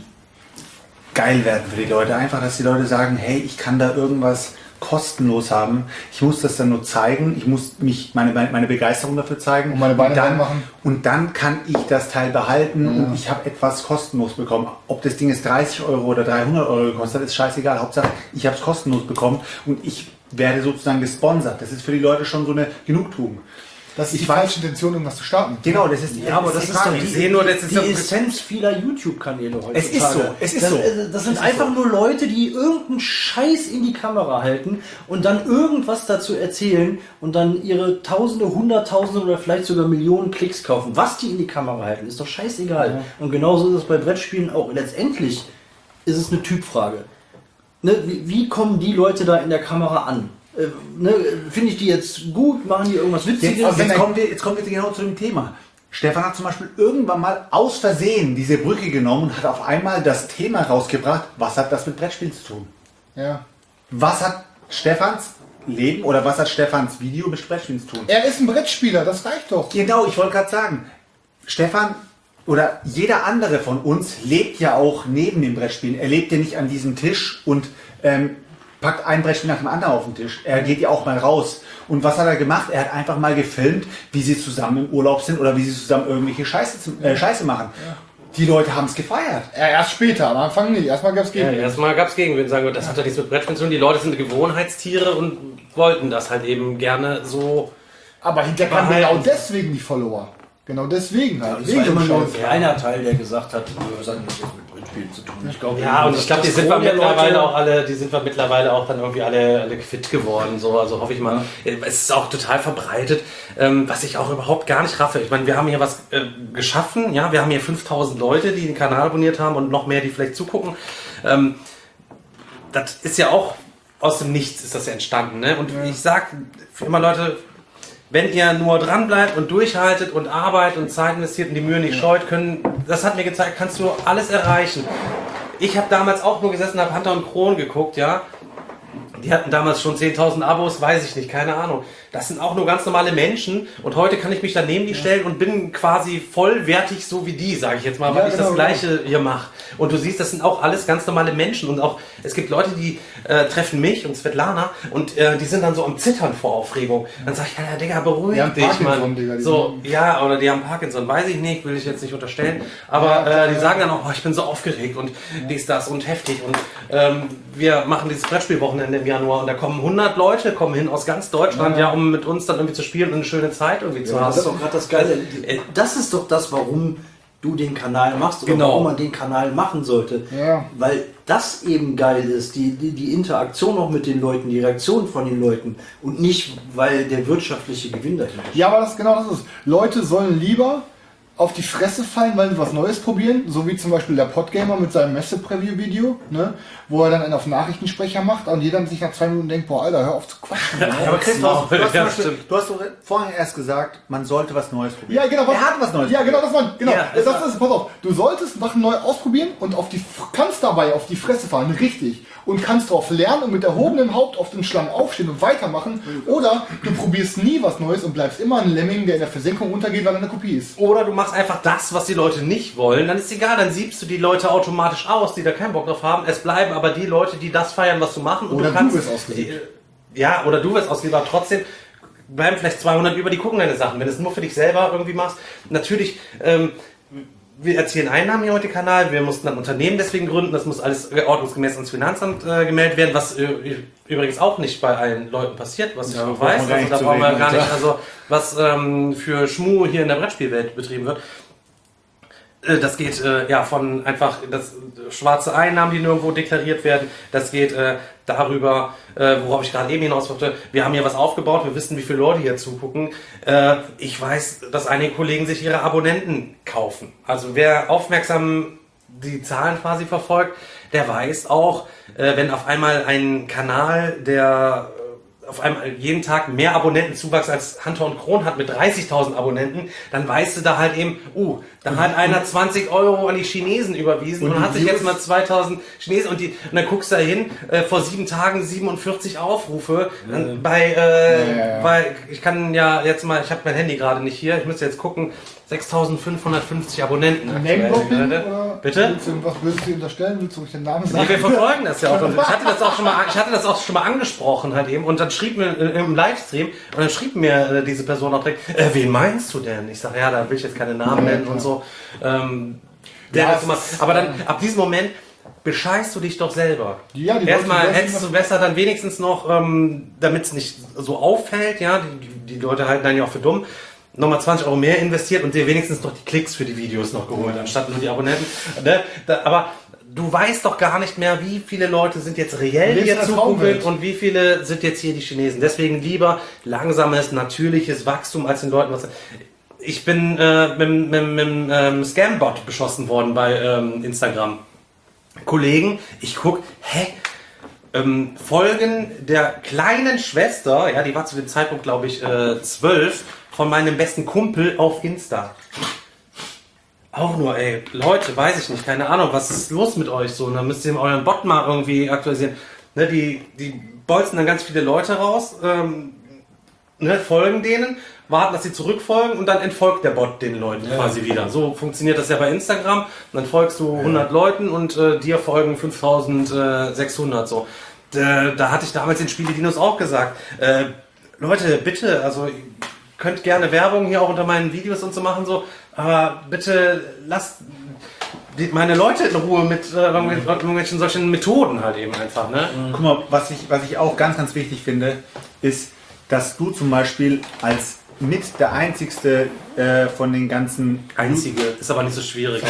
geil werden für die Leute. Einfach, dass die Leute sagen, hey, ich kann da irgendwas kostenlos haben. Ich muss das dann nur zeigen. Ich muss mich meine, meine Begeisterung dafür zeigen. Und meine Beine dann, reinmachen. und dann kann ich das Teil behalten Ja. und ich habe etwas kostenlos bekommen. Ob das Ding jetzt dreißig Euro oder dreihundert Euro gekostet hat, ist scheißegal. Hauptsache, ich habe es kostenlos bekommen und ich werde sozusagen gesponsert. Das ist für die Leute schon so eine Genugtuung. Das ist Ich die weiß- falsche Intention, irgendwas zu starten. Genau, das ist die, Ja, aber das ist Frage. doch die, Ich sehe nur, das ist die doch- Essenz vieler YouTube-Kanäle heutzutage. Es ist so, es ist das, so. äh, Das sind Es ist einfach so. nur Leute, die irgendeinen Scheiß in die Kamera halten und dann irgendwas dazu erzählen und dann ihre Tausende, Hunderttausende oder vielleicht sogar Millionen Klicks kaufen. Was die in die Kamera halten, ist doch scheißegal. Und genauso ist es bei Brettspielen auch. Letztendlich ist es eine Typfrage. Ne, wie, wie kommen die Leute da in der Kamera an? Äh, ne, Finde ich die jetzt gut? Machen die irgendwas Witziges? Jetzt, jetzt, kommen wir, jetzt kommen wir genau zu dem Thema. Stefan hat zum Beispiel irgendwann mal aus Versehen diese Brücke genommen und hat auf einmal das Thema rausgebracht, was hat das mit Brettspielen zu tun? Ja. Was hat Stefans Leben oder was hat Stefans Video mit Brettspielen zu tun? Er ist ein Brettspieler, das reicht doch. Genau, ich wollte gerade sagen, Stefan oder jeder andere von uns lebt ja auch neben dem Brettspielen. Er lebt ja nicht an diesem Tisch und ähm, packt ein Brettspiel nach dem anderen auf den Tisch. Er geht ja auch mal raus. Und was hat er gemacht? Er hat einfach mal gefilmt, wie sie zusammen im Urlaub sind oder wie sie zusammen irgendwelche Scheiße, äh, Scheiße machen. Ja. Die Leute haben es gefeiert. Ja, erst später, am Anfang nicht. Erstmal gab es Ja, Gegenwind. erstmal gab es Gegenwind, sagen wir, das hat ja nichts mit Brettspielen zu tun. Die Leute sind Gewohnheitstiere und wollten das halt eben gerne so. Aber hinterher kamen Behalten. genau deswegen die Follower. Genau deswegen halt. Das Wegen war immer dem nur ein Scheiß. kleiner Teil, der gesagt hat, das hat nichts mit Brettspielen zu tun. Ich glaube, Ja, und ich glaube, die das sind wir Gros der mittlerweile Leute- auch alle, die sind wir mittlerweile auch dann irgendwie alle, alle quitt geworden. So, also hoffe ich mal. Es ist auch total verbreitet, ähm, was ich auch überhaupt gar nicht raffe. Ich meine, wir haben hier was äh, geschaffen, ja, wir haben hier fünftausend Leute, die den Kanal abonniert haben und noch mehr, die vielleicht zugucken. Ähm, das ist ja auch aus dem Nichts ist das ja entstanden, ne? Und ich sag für immer Leute, wenn ihr nur dran bleibt und durchhaltet und arbeitet und Zeit investiert und die Mühe nicht scheut, können, das hat mir gezeigt, kannst du alles erreichen. Ich habe damals auch nur gesessen, habe Hunter und Kron geguckt, ja. Die hatten damals schon zehntausend Abos, weiß ich nicht, keine Ahnung. Das sind auch nur ganz normale Menschen und heute kann ich mich daneben die stellen und bin quasi vollwertig so wie die, sage ich jetzt mal, weil Ja, ich genau, das Gleiche hier mache. Und du siehst, das sind auch alles ganz normale Menschen und auch, es gibt Leute, die äh, treffen mich und Svetlana und äh, die sind dann so am Zittern vor Aufregung. Dann sag ich, ja, Digga, beruhig Die haben dich, Parkinson, Mann. Digga, die So, sind- ja, oder die haben Parkinson, weiß ich nicht, will ich jetzt nicht unterstellen. Aber Ja, äh, die ja. sagen dann auch, oh, ich bin so aufgeregt und dies, das und heftig. Und ähm, wir machen dieses Brettspielwochenende im Januar und da kommen hundert Leute, kommen hin aus ganz Deutschland, ja, um mit uns dann irgendwie zu spielen und eine schöne Zeit irgendwie zu Das ist haben. doch gerade das Geile. Das ist doch das, warum du den Kanal machst oder Genau. warum man den Kanal machen sollte. Ja. Weil das eben geil ist, die, die, die Interaktion auch mit den Leuten, die Reaktion von den Leuten und nicht, weil der wirtschaftliche Gewinn dahinter steht. Ja, aber das genau das ist. Leute sollen lieber auf die Fresse fallen, weil sie was Neues probieren, so wie zum Beispiel der Podgamer mit seinem Messe-Preview-Video, ne, wo er dann einen auf Nachrichtensprecher macht und jeder sich nach zwei Minuten denkt, boah, Alter, hör auf zu quatschen. Ne? Aber Christoph, du hast, zum Ja, Beispiel, stimmt. du hast doch vorhin erst gesagt, man sollte was Neues probieren. Ja, genau. Er hat was Neues Ja, genau, das war, genau. Ja, das, das das ist, pass auf, du solltest Sachen neu ausprobieren und auf die, kannst dabei auf die Fresse fallen, richtig. Und kannst darauf lernen und mit erhobenem Haupt auf den Schlamm aufstehen und weitermachen. Oder du probierst nie was Neues und bleibst immer ein Lemming, der in der Versenkung untergeht, weil er eine Kopie ist. Oder du machst einfach das, was die Leute nicht wollen, dann ist egal, dann siebst du die Leute automatisch aus, die da keinen Bock drauf haben. Es bleiben aber die Leute, die das feiern, was du machen. Und Oder du, kannst, du wirst ausgesiebt. Ja, oder du wirst ausgesiebt, aber trotzdem bleiben vielleicht zweihundert über, die gucken deine Sachen. Wenn du es nur für dich selber irgendwie machst, natürlich, ähm, wir erzielen Einnahmen hier heute im Kanal, wir mussten ein Unternehmen deswegen gründen, das muss alles ordnungsgemäß ans Finanzamt äh, gemeldet werden, was äh, übrigens auch nicht bei allen Leuten passiert, was ich Ja, auch braucht man weiß, gar also nicht da zu brauchen wir reden, gar nicht, ja. also was ähm, für Schmuh hier in der Brettspielwelt betrieben wird. Äh, Das geht äh, ja von einfach das äh, schwarze Einnahmen, die nirgendwo deklariert werden. Das geht äh, darüber, äh, worauf ich gerade eben hinaus wollte. Wir haben hier was aufgebaut, wir wissen, wie viele Leute hier zugucken. Äh, ich weiß, dass einige Kollegen sich ihre Abonnenten kaufen. Also wer aufmerksam die Zahlen quasi verfolgt, der weiß auch, äh, wenn auf einmal ein Kanal, der auf einmal jeden Tag mehr Abonnentenzuwachs als Hunter und Kron hat mit dreißigtausend Abonnenten, dann weißt du da halt eben, uh, da hat einer zwanzig Euro an die Chinesen überwiesen und, Und die hat sich jetzt Views? mal zweitausend Chinesen und, die, und dann guckst du da hin, äh, vor sieben Tagen siebenundvierzig Aufrufe dann bei, äh, Ja, ja, ja. bei, ich kann ja jetzt mal, ich habe mein Handy gerade nicht hier, ich müsste jetzt gucken, sechstausendfünfhundertfünfzig Abonnenten aktuell Name-Dropping? gerade. Oder Bitte? Willst du, was würdest du unterstellen? Willst du ruhig den Namen Nee, sagen? wir verfolgen das ja auch. Und ich hatte das auch schon mal, ich hatte das auch schon mal angesprochen halt eben. Und dann schrieb mir äh, im Livestream, und dann schrieb mir äh, diese Person auch direkt, äh, wen meinst du denn? Ich sage, ja, da will ich jetzt keine Namen nennen und so. Ähm, der Ja, hat es immer, ist, aber dann, ab diesem Moment, bescheißt du dich doch selber. Ja, die Erstmal Leute wissen, hättest du was- besser dann wenigstens noch, ähm, damit es nicht so auffällt, ja, die, die, die Leute halten dann ja auch für dumm, nochmal zwanzig Euro mehr investiert und dir wenigstens noch die Klicks für die Videos noch geholt, anstatt nur die Abonnenten. Ne? Da, aber du weißt doch gar nicht mehr, wie viele Leute sind jetzt reell Lebst hier in der zugucken Traumwelt. und wie viele sind jetzt hier die Chinesen. Deswegen lieber langsames, natürliches Wachstum als den Leuten was. Ich bin äh, mit, mit, mit einem ähm, Scam-Bot beschossen worden bei ähm, Instagram. Kollegen, ich guck, hä? Ähm, Folgen der kleinen Schwester, ja, die war zu dem Zeitpunkt, glaube ich, äh, zwölf, von meinem besten Kumpel auf Insta. Auch nur, ey, Leute, weiß ich nicht, keine Ahnung, was ist los mit euch so? Und dann müsst ihr euren Bot mal irgendwie aktualisieren. Ne, die, die bolzen dann ganz viele Leute raus, ähm, ne, folgen denen, warten, dass sie zurückfolgen und dann entfolgt der Bot den Leuten Ja. quasi wieder. So funktioniert das ja bei Instagram. Und dann folgst du hundert Leuten und äh, dir folgen fünftausendsechshundert so. da, da hatte ich damals den Spiele-Dinos auch gesagt, äh, Leute, bitte, also ihr könnt gerne Werbung hier auch unter meinen Videos und so machen, so, aber bitte lasst die, meine Leute in Ruhe mit äh, irgendwelchen solchen Methoden halt eben einfach, ne? Guck mal, was ich, was ich auch ganz, ganz wichtig finde, ist, dass du zum Beispiel als mit der einzigste äh, von den ganzen... Einzige, ist aber nicht so schwierig.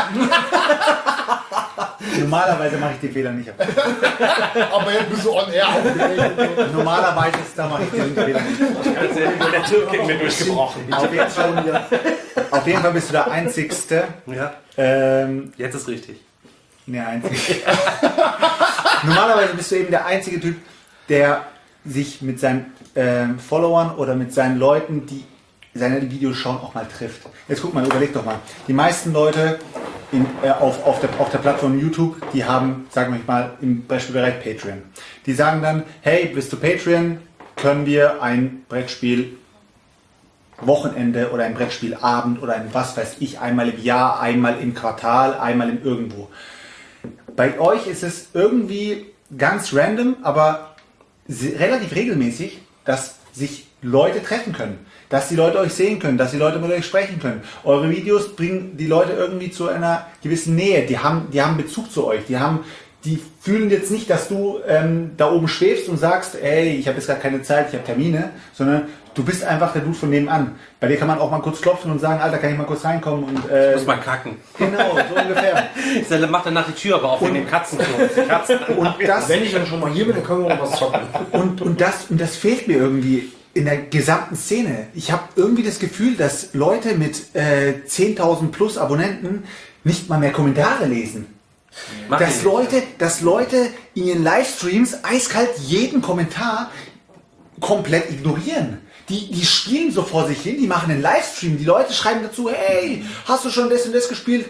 Normalerweise mache ich die Fehler nicht. Aber jetzt bist du on air aufgeregt. Normalerweise ist, da mache ich den Fehler nicht. Der Türkei mir durchgebrochen. Auf jeden, Fall, auf jeden Fall bist du der Einzigste. Ja, Ähm, jetzt ist richtig. der Einzige. Normalerweise bist du eben der einzige Typ, der sich mit seinen ähm, Followern oder mit seinen Leuten, die seine Videos schauen, auch mal trifft. Jetzt guck mal, überleg doch mal. Die meisten Leute in, äh, auf, auf, der, auf der Plattform YouTube, die haben, sagen wir mal, im Beispielbereich Patreon. Die sagen dann, hey, bist du Patreon, können wir ein Brettspiel Wochenende oder ein Brettspielabend oder ein was weiß ich, einmal im Jahr, einmal im Quartal, einmal im irgendwo. Bei euch ist es irgendwie ganz random, aber relativ regelmäßig, dass sich Leute treffen können, dass die Leute euch sehen können, dass die Leute mit euch sprechen können. Eure Videos bringen die Leute irgendwie zu einer gewissen Nähe, die haben, die haben Bezug zu euch, die haben, die fühlen jetzt nicht, dass du ähm, da oben schwebst und sagst, ey, ich habe jetzt gar keine Zeit, ich habe Termine, sondern du bist einfach der Dude von nebenan. Bei dir kann man auch mal kurz klopfen und sagen, Alter, kann ich mal kurz reinkommen? Und, äh, Ich muss mal kacken. genau, so ungefähr. Ich mach danach die Tür aber auf wegen dem Katzenklo. Die Katzen. Und das, Wenn ich dann schon mal hier bin, dann können wir noch was zocken. Und, und, das, und das fehlt mir irgendwie in der gesamten Szene. Ich habe irgendwie das Gefühl, dass Leute mit äh, zehntausend plus Abonnenten nicht mal mehr Kommentare lesen. Mach Dass ich. Leute, dass Leute in ihren Livestreams eiskalt jeden Kommentar komplett ignorieren. Die, die spielen so vor sich hin, die machen einen Livestream, die Leute schreiben dazu, hey, hast du schon das und das gespielt?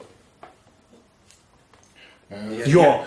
Ja.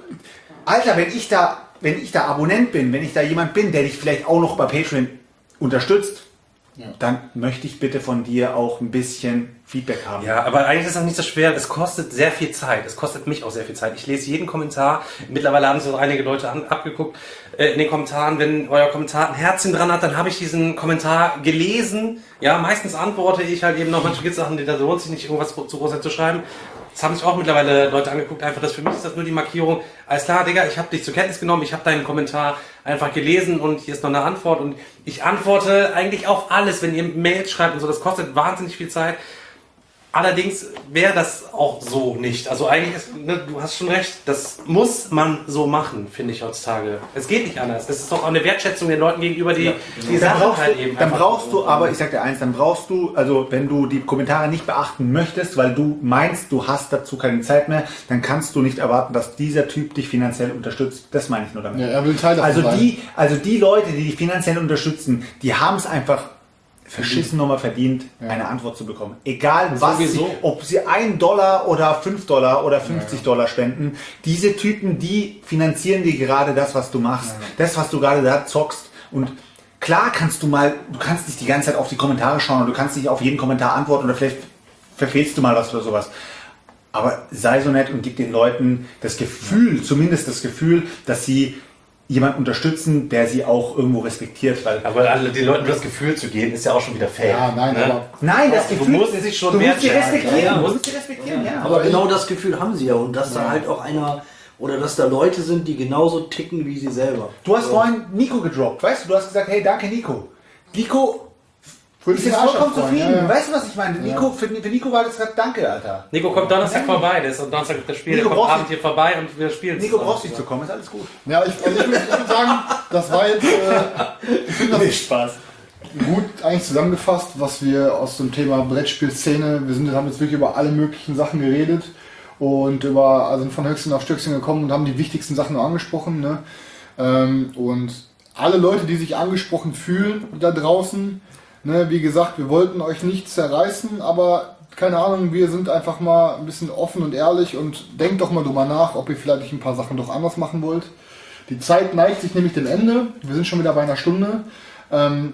Alter, wenn ich da, wenn ich da Abonnent bin, wenn ich da jemand bin, der dich vielleicht auch noch bei Patreon unterstützt, ja, dann möchte ich bitte von dir auch ein bisschen Feedback haben. Ja, aber eigentlich ist das nicht so schwer. Es kostet sehr viel Zeit. Es kostet mich auch sehr viel Zeit. Ich lese jeden Kommentar. Mittlerweile haben sich auch einige Leute an, abgeguckt äh, in den Kommentaren. Wenn euer Kommentar ein Herzchen dran hat, dann habe ich diesen Kommentar gelesen. Ja, meistens antworte ich halt eben noch. Manchmal gibt es Sachen, die da lohnt sich nicht, irgendwas zu groß zu schreiben. Das haben sich auch mittlerweile Leute angeguckt. Einfach, das für mich ist das nur die Markierung. Alles klar, Digga, ich habe dich zur Kenntnis genommen. Ich habe deinen Kommentar einfach gelesen und hier ist noch eine Antwort. Und ich antworte eigentlich auf alles, wenn ihr Mails schreibt und so. Das kostet wahnsinnig viel Zeit. Allerdings wäre das auch so nicht. Also eigentlich ist, ne, du hast schon recht, das muss man so machen, finde ich heutzutage. Es geht nicht anders. Das ist doch auch eine Wertschätzung den Leuten gegenüber, die, die Dann Sachen brauchst, halt du, eben. dann einfach brauchst so. du, aber ich sag dir eins, dann brauchst du, also wenn du die Kommentare nicht beachten möchtest, weil du meinst, du hast dazu keine Zeit mehr, dann kannst du nicht erwarten, dass dieser Typ dich finanziell unterstützt. Das meine ich nur damit. Ja, er will Teil davon Also sein. die, also die Leute, die dich finanziell unterstützen, die haben es einfach verschissen nochmal verdient, Ja. eine Antwort zu bekommen. Egal was sie, Sowieso. ob sie ein Dollar oder fünf Dollar oder fünfzig Dollar spenden, diese Typen, die finanzieren dir gerade das, was du machst, das, was du gerade da zockst. Und klar kannst du mal, du kannst nicht die ganze Zeit auf die Kommentare schauen und du kannst nicht auf jeden Kommentar antworten oder vielleicht verfehlst du mal was oder sowas. Aber sei so nett und gib den Leuten das Gefühl, zumindest das Gefühl, dass sie jemanden unterstützen, der sie auch irgendwo respektiert. Weil Aber alle, den Leuten das Gefühl zu geben, ist ja auch schon wieder fake. Ja, nein, Ne? aber Nein, das Du Gefühl, musst sie schon du musst sie wertschätzen. respektieren. Ja, ja. Du musst sie respektieren, ja. Aber genau das Gefühl haben sie ja. Und dass da halt auch einer, oder dass da Leute sind, die genauso ticken wie sie selber. Du hast vorhin Nico gedroppt, weißt du? Du hast gesagt, hey, danke Nico. Nico ist jetzt vollkommen zufrieden. Ja, ja. Weißt du, was ich meine? Nico, für, für Nico war das gerade danke, Alter. Nico kommt Donnerstag vorbei, der ist am Donnerstag das Spiel, Nico der kommt braucht Abend hier vorbei und wir spielen Nico zusammen. brauchst nicht zu kommen, ist alles gut. Ja, ich, also ich würde würd sagen, das war jetzt äh, ich finde das Spaß. gut eigentlich zusammengefasst, was wir aus dem Thema Brettspielszene, wir sind, haben jetzt wirklich über alle möglichen Sachen geredet und über, also sind von Höchstchen auf Stöckchen gekommen und haben die wichtigsten Sachen nur angesprochen. Ne? Ähm, und alle Leute, die sich angesprochen fühlen da draußen, ne, wie gesagt, wir wollten euch nicht zerreißen, aber keine Ahnung, wir sind einfach mal ein bisschen offen und ehrlich und denkt doch mal drüber nach, ob ihr vielleicht nicht ein paar Sachen doch anders machen wollt. Die Zeit neigt sich nämlich dem Ende. Wir sind schon wieder bei einer Stunde. Ähm,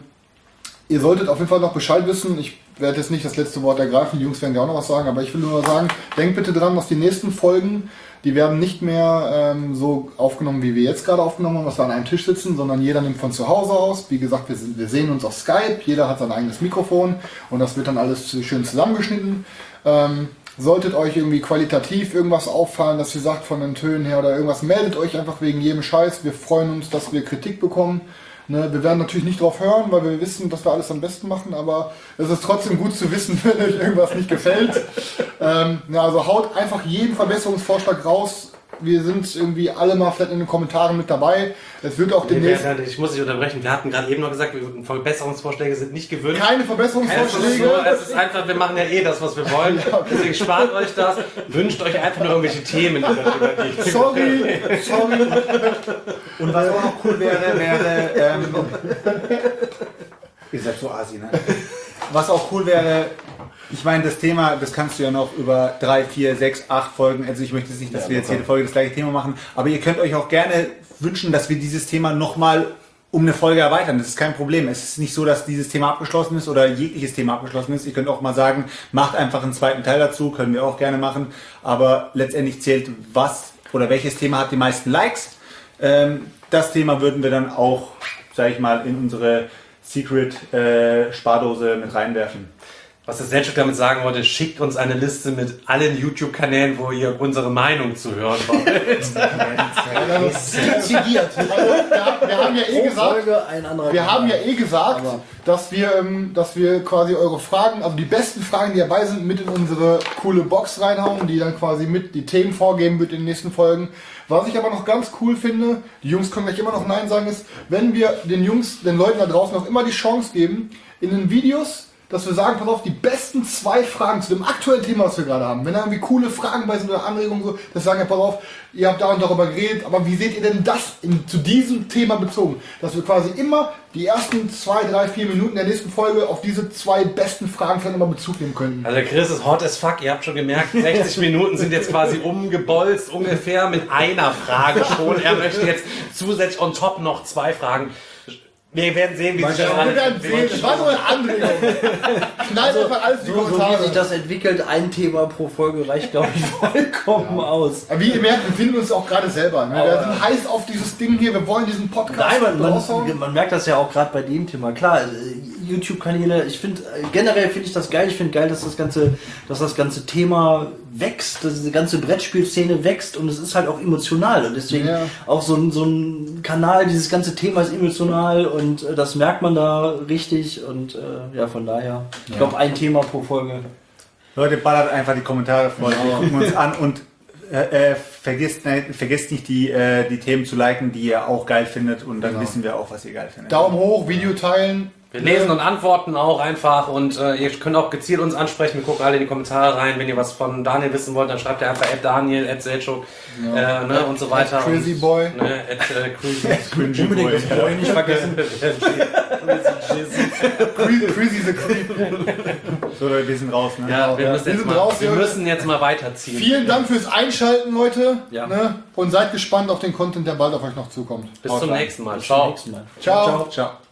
ihr solltet auf jeden Fall noch Bescheid wissen. Ich werde jetzt nicht das letzte Wort ergreifen. Die Jungs werden ja auch noch was sagen, aber ich will nur sagen, denkt bitte dran, dass die nächsten Folgen Die werden nicht mehr ähm, so aufgenommen, wie wir jetzt gerade aufgenommen haben, dass wir an einem Tisch sitzen, sondern jeder nimmt von zu Hause aus. Wie gesagt, wir, sind, wir sehen uns auf Skype, jeder hat sein eigenes Mikrofon und das wird dann alles schön zusammengeschnitten. Ähm, solltet euch irgendwie qualitativ irgendwas auffallen, dass ihr sagt von den Tönen her oder irgendwas, meldet euch einfach wegen jedem Scheiß. Wir freuen uns, dass wir Kritik bekommen. Ne, wir werden natürlich nicht drauf hören, weil wir wissen, dass wir alles am besten machen, aber es ist trotzdem gut zu wissen, wenn euch irgendwas nicht gefällt. Ähm, ja, also haut einfach jeden Verbesserungsvorschlag raus. Wir sind irgendwie alle mal vielleicht in den Kommentaren mit dabei. Es wird auch demnächst... Ich muss dich unterbrechen. Wir hatten gerade eben noch gesagt, Verbesserungsvorschläge sind nicht gewünscht. Keine Verbesserungsvorschläge. So, es ist einfach, wir machen ja eh das, was wir wollen. Deswegen spart euch das. Wünscht euch einfach nur irgendwelche Themen. Über die Sorry, sorry. Und was auch noch cool wäre, wäre... Ähm, ihr seid so Asi, ne? Was auch cool wäre... Ich meine, das Thema, das kannst du ja noch über drei, vier, sechs, acht Folgen, also ich möchte jetzt nicht, dass ja, wir jetzt jede Folge das gleiche Thema machen, aber ihr könnt euch auch gerne wünschen, dass wir dieses Thema nochmal um eine Folge erweitern. Das ist kein Problem. Es ist nicht so, dass dieses Thema abgeschlossen ist oder jegliches Thema abgeschlossen ist. Ihr könnt auch mal sagen, macht einfach einen zweiten Teil dazu, können wir auch gerne machen, aber letztendlich zählt, was oder welches Thema hat die meisten Likes. Ähm, das Thema würden wir dann auch, sage ich mal, in unsere Secret-Spardose äh, mit reinwerfen. Was das Selchuk damit sagen wollte, schickt uns eine Liste mit allen YouTube-Kanälen, wo ihr unsere Meinung zu hören wollt. Dezidiert. Also, wir, wir haben ja eh gesagt, Folge ein anderer wir haben ja eh gesagt, Aber dass wir, ähm, dass wir quasi eure Fragen, also die besten Fragen, die dabei sind, mit in unsere coole Box reinhauen, die dann quasi mit die Themen vorgeben wird in den nächsten Folgen. Was ich aber noch ganz cool finde, die Jungs können gleich immer noch Nein sagen, ist, wenn wir den Jungs, den Leuten da draußen auch immer die Chance geben, in den Videos, dass wir sagen, pass auf, die besten zwei Fragen zu dem aktuellen Thema, was wir gerade haben. Wenn da irgendwie coole Fragen bei sind oder Anregungen, so, dass wir sagen, ja, pass auf, ihr habt da und darüber geredet, aber wie seht ihr denn das in, zu diesem Thema bezogen? Dass wir quasi immer die ersten zwei, drei, vier Minuten der nächsten Folge auf diese zwei besten Fragen vielleicht immer Bezug nehmen können. Also der Chris ist hot as fuck, ihr habt schon gemerkt, sechzig Minuten sind jetzt quasi umgebolzt, ungefähr mit einer Frage schon. Er möchte jetzt zusätzlich on top noch zwei Fragen. Wir werden sehen, wie sich das Wir werden sehen, das war nur eine Anregung. Knallt einfach alles in die so, so wie Kommentare. sich das entwickelt, ein Thema pro Folge reicht, glaube ich, vollkommen ja. aus. Aber wie ihr merkt, wir finden uns auch gerade selber. Ne? Wir sind heiß auf dieses Ding hier, wir wollen diesen Podcast Nein, man, raushauen. man, man merkt das ja auch gerade bei dem Thema. Klar, YouTube-Kanäle, ich finde, generell finde ich das geil. Ich finde geil, dass das ganze, dass das ganze Thema wächst, dass diese ganze Brettspielszene wächst und es ist halt auch emotional und deswegen ja. auch so ein, so ein Kanal, dieses ganze Thema ist emotional und äh, das merkt man da richtig und äh, ja, von daher, ich glaube, ein Thema pro Folge. Leute, ballert einfach die Kommentare voll, wir gucken uns an und äh, äh, vergesst, ne, vergesst nicht die, äh, die Themen zu liken, die ihr auch geil findet und dann genau. wissen wir auch, was ihr geil findet. Daumen hoch, Video teilen. Wir lesen und antworten auch einfach und äh, ihr könnt auch gezielt uns ansprechen. Wir gucken alle in die Kommentare rein. Wenn ihr was von Daniel wissen wollt, dann schreibt ihr einfach at Daniel, at Selchuk ja. äh, ne, und so weiter. At Crazy Boy. Ne, at äh, Crazy, Crazy Boy. Unbedingt das Boy nicht vergessen. Crazy the Creep. So Leute, wir sind raus. Ne? Ja, wir, Ja, müssen, wir jetzt sind mal, raus, wir Jungs. müssen jetzt mal weiterziehen. Vielen Dank fürs Einschalten, Leute. Ja. Ne? Und seid gespannt auf den Content, der bald auf euch noch zukommt. Bis Haut zum rein. nächsten Mal. Bis zum Ciao. nächsten Mal. Ciao. Ciao. Ciao.